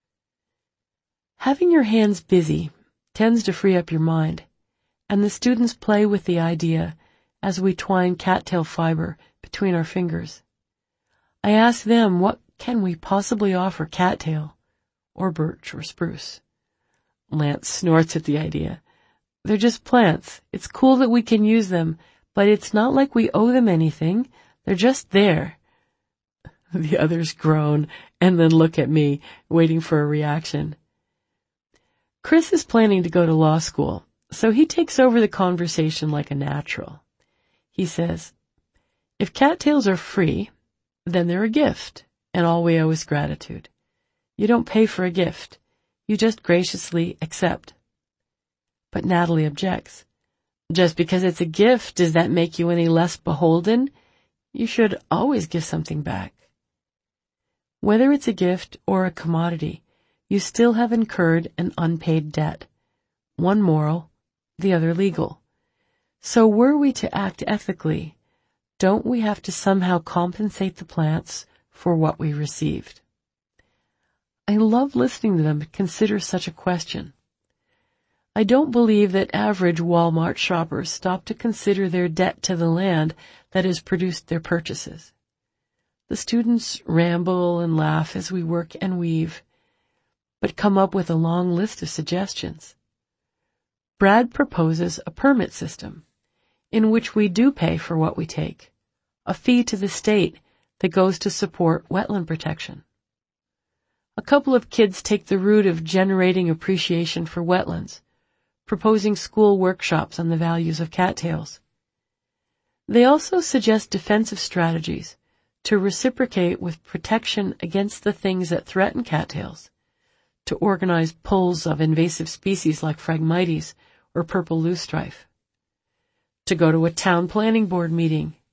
Having your hands busy tends to free up your mind, and the students play with the idea as we twine cattail fiber between our fingers. I ask them, what can we possibly offer cattail, or birch, or spruce? Lance snorts at the idea. They're just plants. It's cool that we can use them, but it's not like we owe them anything. They're just there. The others groan and then look at me, waiting for a reaction. Chris is planning to go to law school, so he takes over the conversation like a natural. He says, if cattails are free, then they're a gift, and all we owe is gratitude. You don't pay for a gift. You just graciously accept. But Natalie objects. Just because it's a gift, does that make you any less beholden? You should always give something back. Whether it's a gift or a commodity, you still have incurred an unpaid debt. One moral, the other legal. So were we to act ethically, don't we have to somehow compensate the plants for what we received? I love listening to them consider such a question. I don't believe that average Walmart shoppers stop to consider their debt to the land that has produced their purchases. The students ramble and laugh as we work and weave, but come up with a long list of suggestions. Brad proposes a permit system in which we do pay for what we take, a fee to the state that goes to support wetland protection. A couple of kids take the route of generating appreciation for wetlands, proposing school workshops on the values of cattails. They also suggest defensive strategies to reciprocate with protection against the things that threaten cattails, to organize pulls of invasive species like Phragmites or purple loosestrife, to go to a town planning board meeting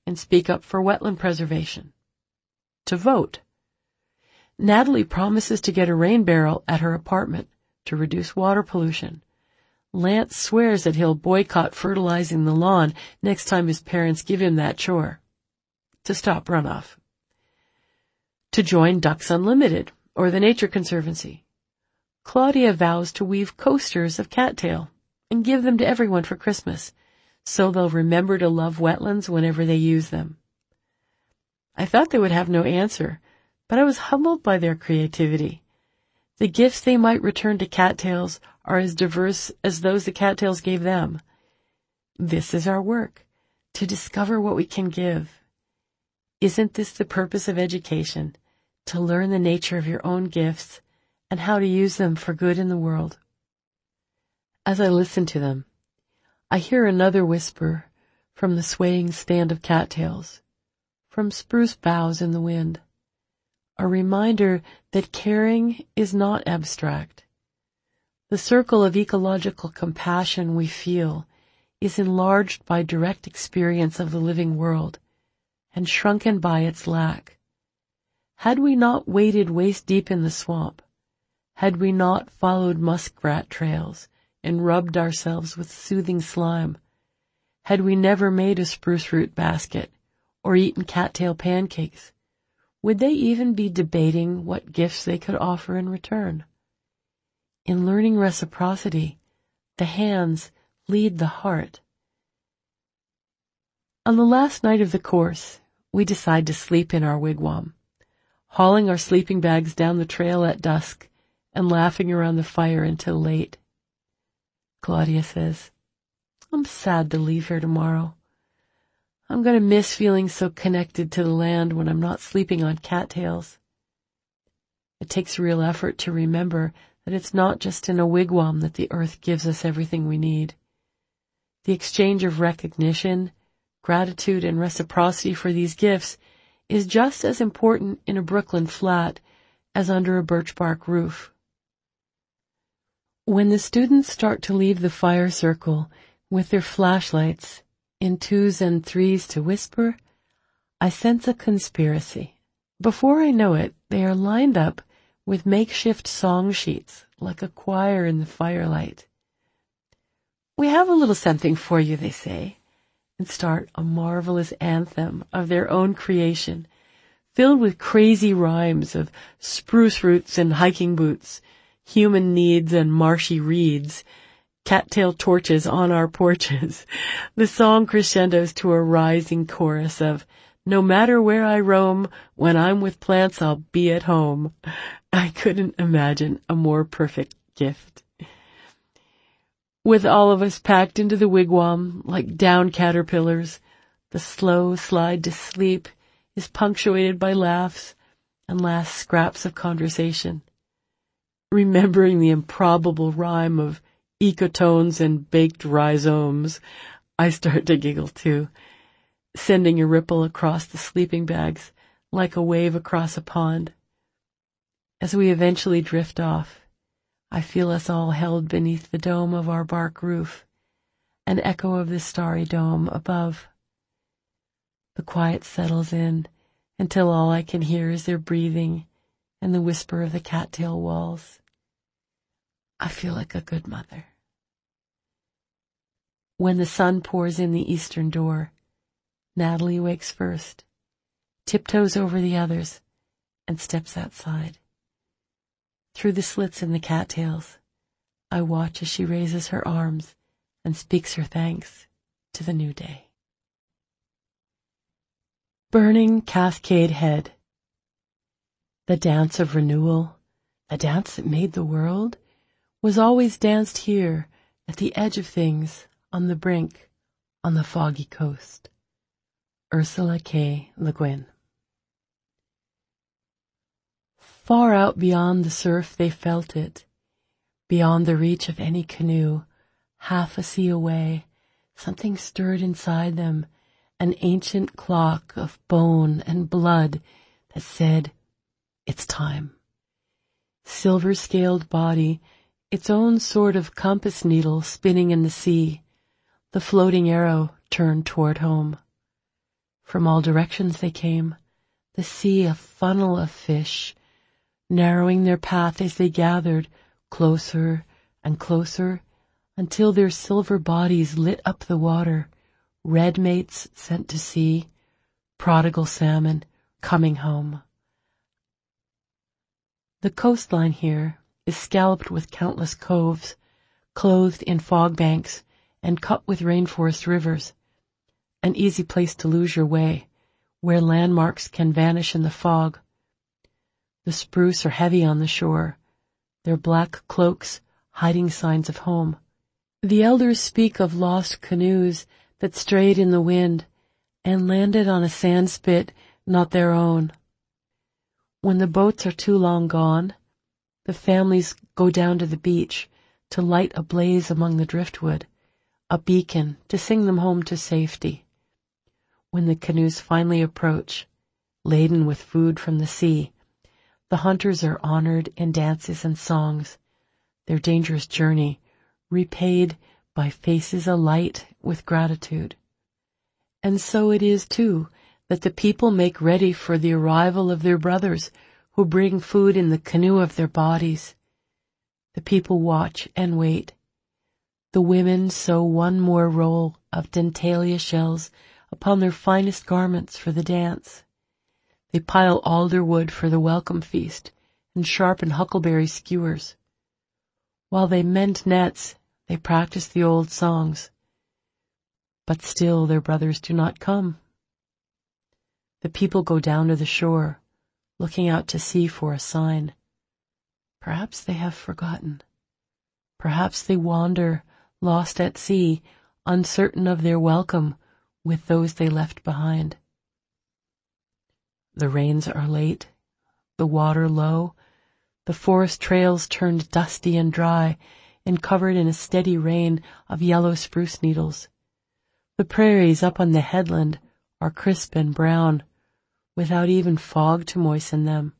and speak up for wetland preservation. To vote. Natalie promises to get a rain barrel at her apartment to reduce water pollution. Lance swears that he'll boycott fertilizing the lawn next time his parents give him that chore. To stop runoff. To join Ducks Unlimited or the Nature Conservancy. Claudia vows to weave coasters of cattail and give them to everyone for Christmas, so they'll remember to love wetlands whenever they use them. I thought they would have no answer, but I was humbled by their creativity. The gifts they might return to cattails are as diverse as those the cattails gave them. This is our work, to discover what we can give. Isn't this the purpose of education, to learn the nature of your own gifts and how to use them for good in the world? As I listen to them, I hear another whisper from the swaying stand of cattails, from spruce boughs in the wind, a reminder that caring is not abstract. The circle of ecological compassion we feel is enlarged by direct experience of the living world and shrunken by its lack. Had we not waded waist-deep in the swamp, had we not followed muskrat trails and rubbed ourselves with soothing slime, had we never made a spruce root basket or eaten cattail pancakes, would they even be debating what gifts they could offer in return? In learning reciprocity, the hands lead the heart. On the last night of the course, we decide to sleep in our wigwam, hauling our sleeping bags down the trail at dusk and laughing around the fire until late. Claudia says, I'm sad to leave here tomorrow. I'm going to miss feeling so connected to the land when I'm not sleeping on cattails. It takes real effort to remember that it's not just in a wigwam that the earth gives us everything we need. The exchange of recognition, gratitude, and reciprocity for these gifts is just as important in a Brooklyn flat as under a birch bark roof. When the students start to leave the fire circle with their flashlights in twos and threes to whisper, I sense a conspiracy. Before I know it, they are lined up with makeshift song sheets like a choir in the firelight. We have a little something for you, they say, and start a marvelous anthem of their own creation, filled with crazy rhymes of spruce roots and hiking boots, human needs and marshy reeds, cattail torches on our porches. The song crescendos to a rising chorus of, no matter where I roam, when I'm with plants I'll be at home. I couldn't imagine a more perfect gift. With all of us packed into the wigwam like down caterpillars, the slow slide to sleep is punctuated by laughs and last scraps of conversation. Remembering the improbable rhyme of ecotones and baked rhizomes, I start to giggle too, sending a ripple across the sleeping bags like a wave across a pond. As we eventually drift off, I feel us all held beneath the dome of our bark roof, an echo of the starry dome above. The quiet settles in until all I can hear is their breathing and the whisper of the cattail walls. I feel like a good mother. When the sun pours in the eastern door, Natalie wakes first, tiptoes over the others, and steps outside. Through the slits in the cattails, I watch as she raises her arms and speaks her thanks to the new day. Burning Cascade Head. The dance of renewal, the dance that made the world, was always danced here at the edge of things, on the brink, on the foggy coast. Ursula K. Le Guin. Far out beyond the surf they felt it, beyond the reach of any canoe, half a sea away, something stirred inside them, an ancient clock of bone and blood that said, it's time. Silver-scaled body, its own sort of compass needle spinning in the sea, the floating arrow turned toward home. From all directions they came, the sea a funnel of fish, narrowing their path as they gathered closer and closer until their silver bodies lit up the water, red mates sent to sea, prodigal salmon coming home. The coastline here is scalloped with countless coves, clothed in fog banks and cut with rainforest rivers, an easy place to lose your way, where landmarks can vanish in the fog. The spruce are heavy on the shore, their black cloaks hiding signs of home. The elders speak of lost canoes that strayed in the wind and landed on a sand spit not their own. When the boats are too long gone, the families go down to the beach to light a blaze among the driftwood, a beacon to sing them home to safety. When the canoes finally approach, laden with food from the sea, the hunters are honored in dances and songs, their dangerous journey repaid by faces alight with gratitude. And so it is, too, that the people make ready for the arrival of their brothers who bring food in the canoe of their bodies. The people watch and wait. The women sew one more roll of dentalia shells upon their finest garments for the dance. They pile alder wood for the welcome feast and sharpen huckleberry skewers. While they mend nets, they practice the old songs. But still their brothers do not come. The people go down to the shore, looking out to sea for a sign. Perhaps they have forgotten. Perhaps they wander, lost at sea, uncertain of their welcome with those they left behind. The rains are late, the water low, the forest trails turned dusty and dry and covered in a steady rain of yellow spruce needles. The prairies up on the headland are crisp and brown, without even fog to moisten them.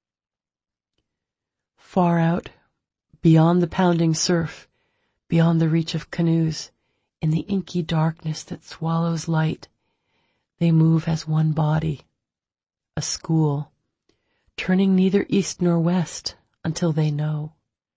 Far out, beyond the pounding surf, beyond the reach of canoes, in the inky darkness that swallows light, they move as one body, a school, turning neither east nor west until they know.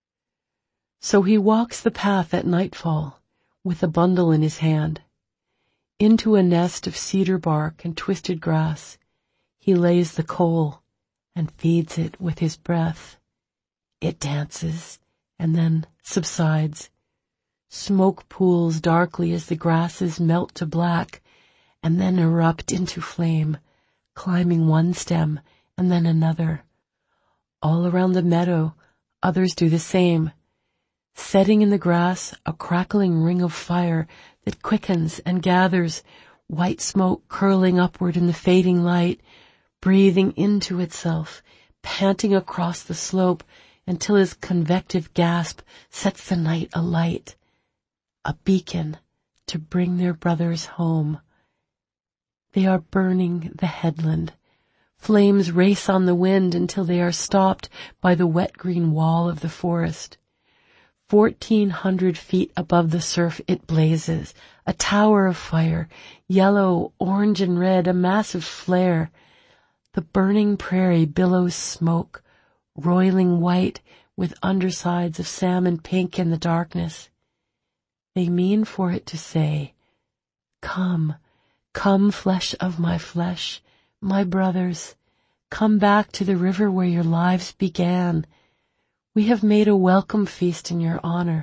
So he walks the path at nightfall, with a bundle in his hand. Into a nest of cedar bark and twisted grass, he lays the coal and feeds it with his breath. It dances and then subsides. Smoke pools darkly as the grasses melt to black and then erupt into flame, climbing one stem and then another. All around the meadow, others do the same, setting in the grass a crackling ring of fire that quickens and gathers, white smoke curling upward in the fading light, breathing into itself, panting across the slope until his convective gasp sets the night alight, a beacon to bring their brothers home. They are burning the headland. Flames race on the wind until they are stopped by the wet green wall of the forest. Fourteen hundred feet above the surf it blazes, a tower of fire, yellow, orange, and red, a massive flare. The burning prairie billows smoke, roiling white with undersides of salmon pink in the darkness. They mean for it to say, "Come, come, flesh of my flesh, my brothers, come back to the river where your lives began. We have made a welcome feast in your honor."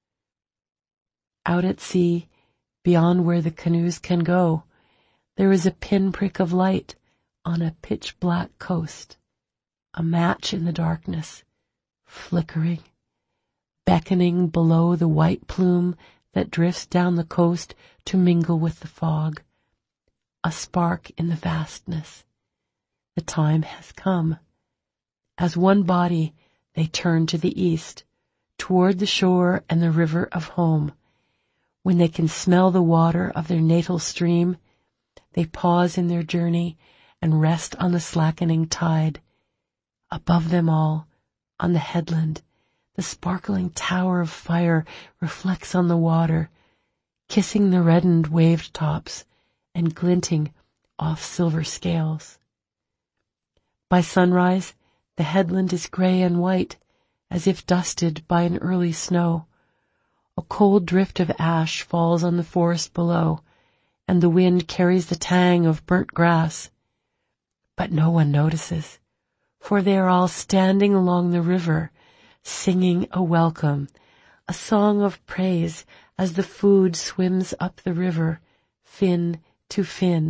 Out at sea, beyond where the canoes can go, there is a pinprick of light on a pitch-black coast, a match in the darkness, flickering, beckoning below the white plume that drifts down the coast to mingle with the fog, a spark in the vastness. The time has come. As one body, they turn to the east, toward the shore and the river of home. When they can smell the water of their natal stream, they pause in their journey and rest on the slackening tide. Above them all, on the headland, the sparkling tower of fire reflects on the water, kissing the reddened waved tops and glinting off silver scales. By sunrise, the headland is gray and white, as if dusted by an early snow. A cold drift of ash falls on the forest below, and the wind carries the tang of burnt grass. But no one notices, for they are all standing along the river, singing a welcome, a song of praise as the food swims up the river, fin to fin.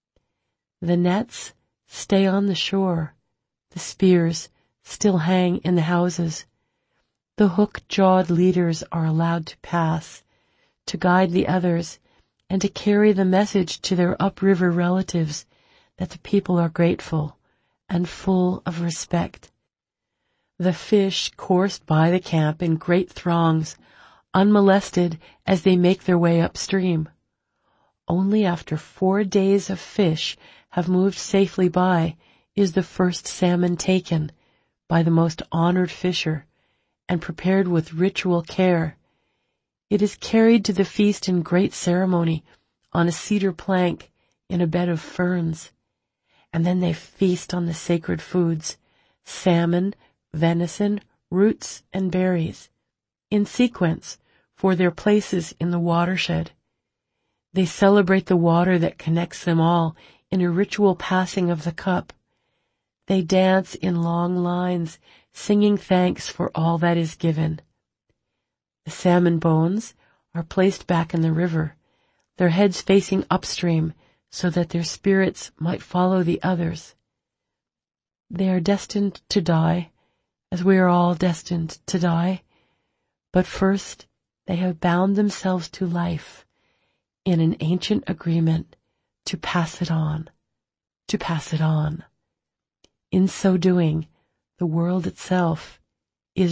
The nets stay on the shore. The spears still hang in the houses. The hook-jawed leaders are allowed to pass, to guide the others, and to carry the message to their upriver relatives that the people are grateful and full of respect. The fish course by the camp in great throngs, unmolested as they make their way upstream. Only after four days of fish have moved safely by is the first salmon taken by the most honored fisher and prepared with ritual care. It is carried to the feast in great ceremony on a cedar plank in a bed of ferns, and then they feast on the sacred foods, salmon, venison, roots, and berries, in sequence for their places in the watershed. They celebrate the water that connects them all in a ritual passing of the cup. They dance in long lines, singing thanks for all that is given. The salmon bones are placed back in the river, their heads facing upstream so that their spirits might follow the others. They are destined to die, as we are all destined to die, but first they have bound themselves to life in an ancient agreement to pass it on, to pass it on. In so doing, the world itself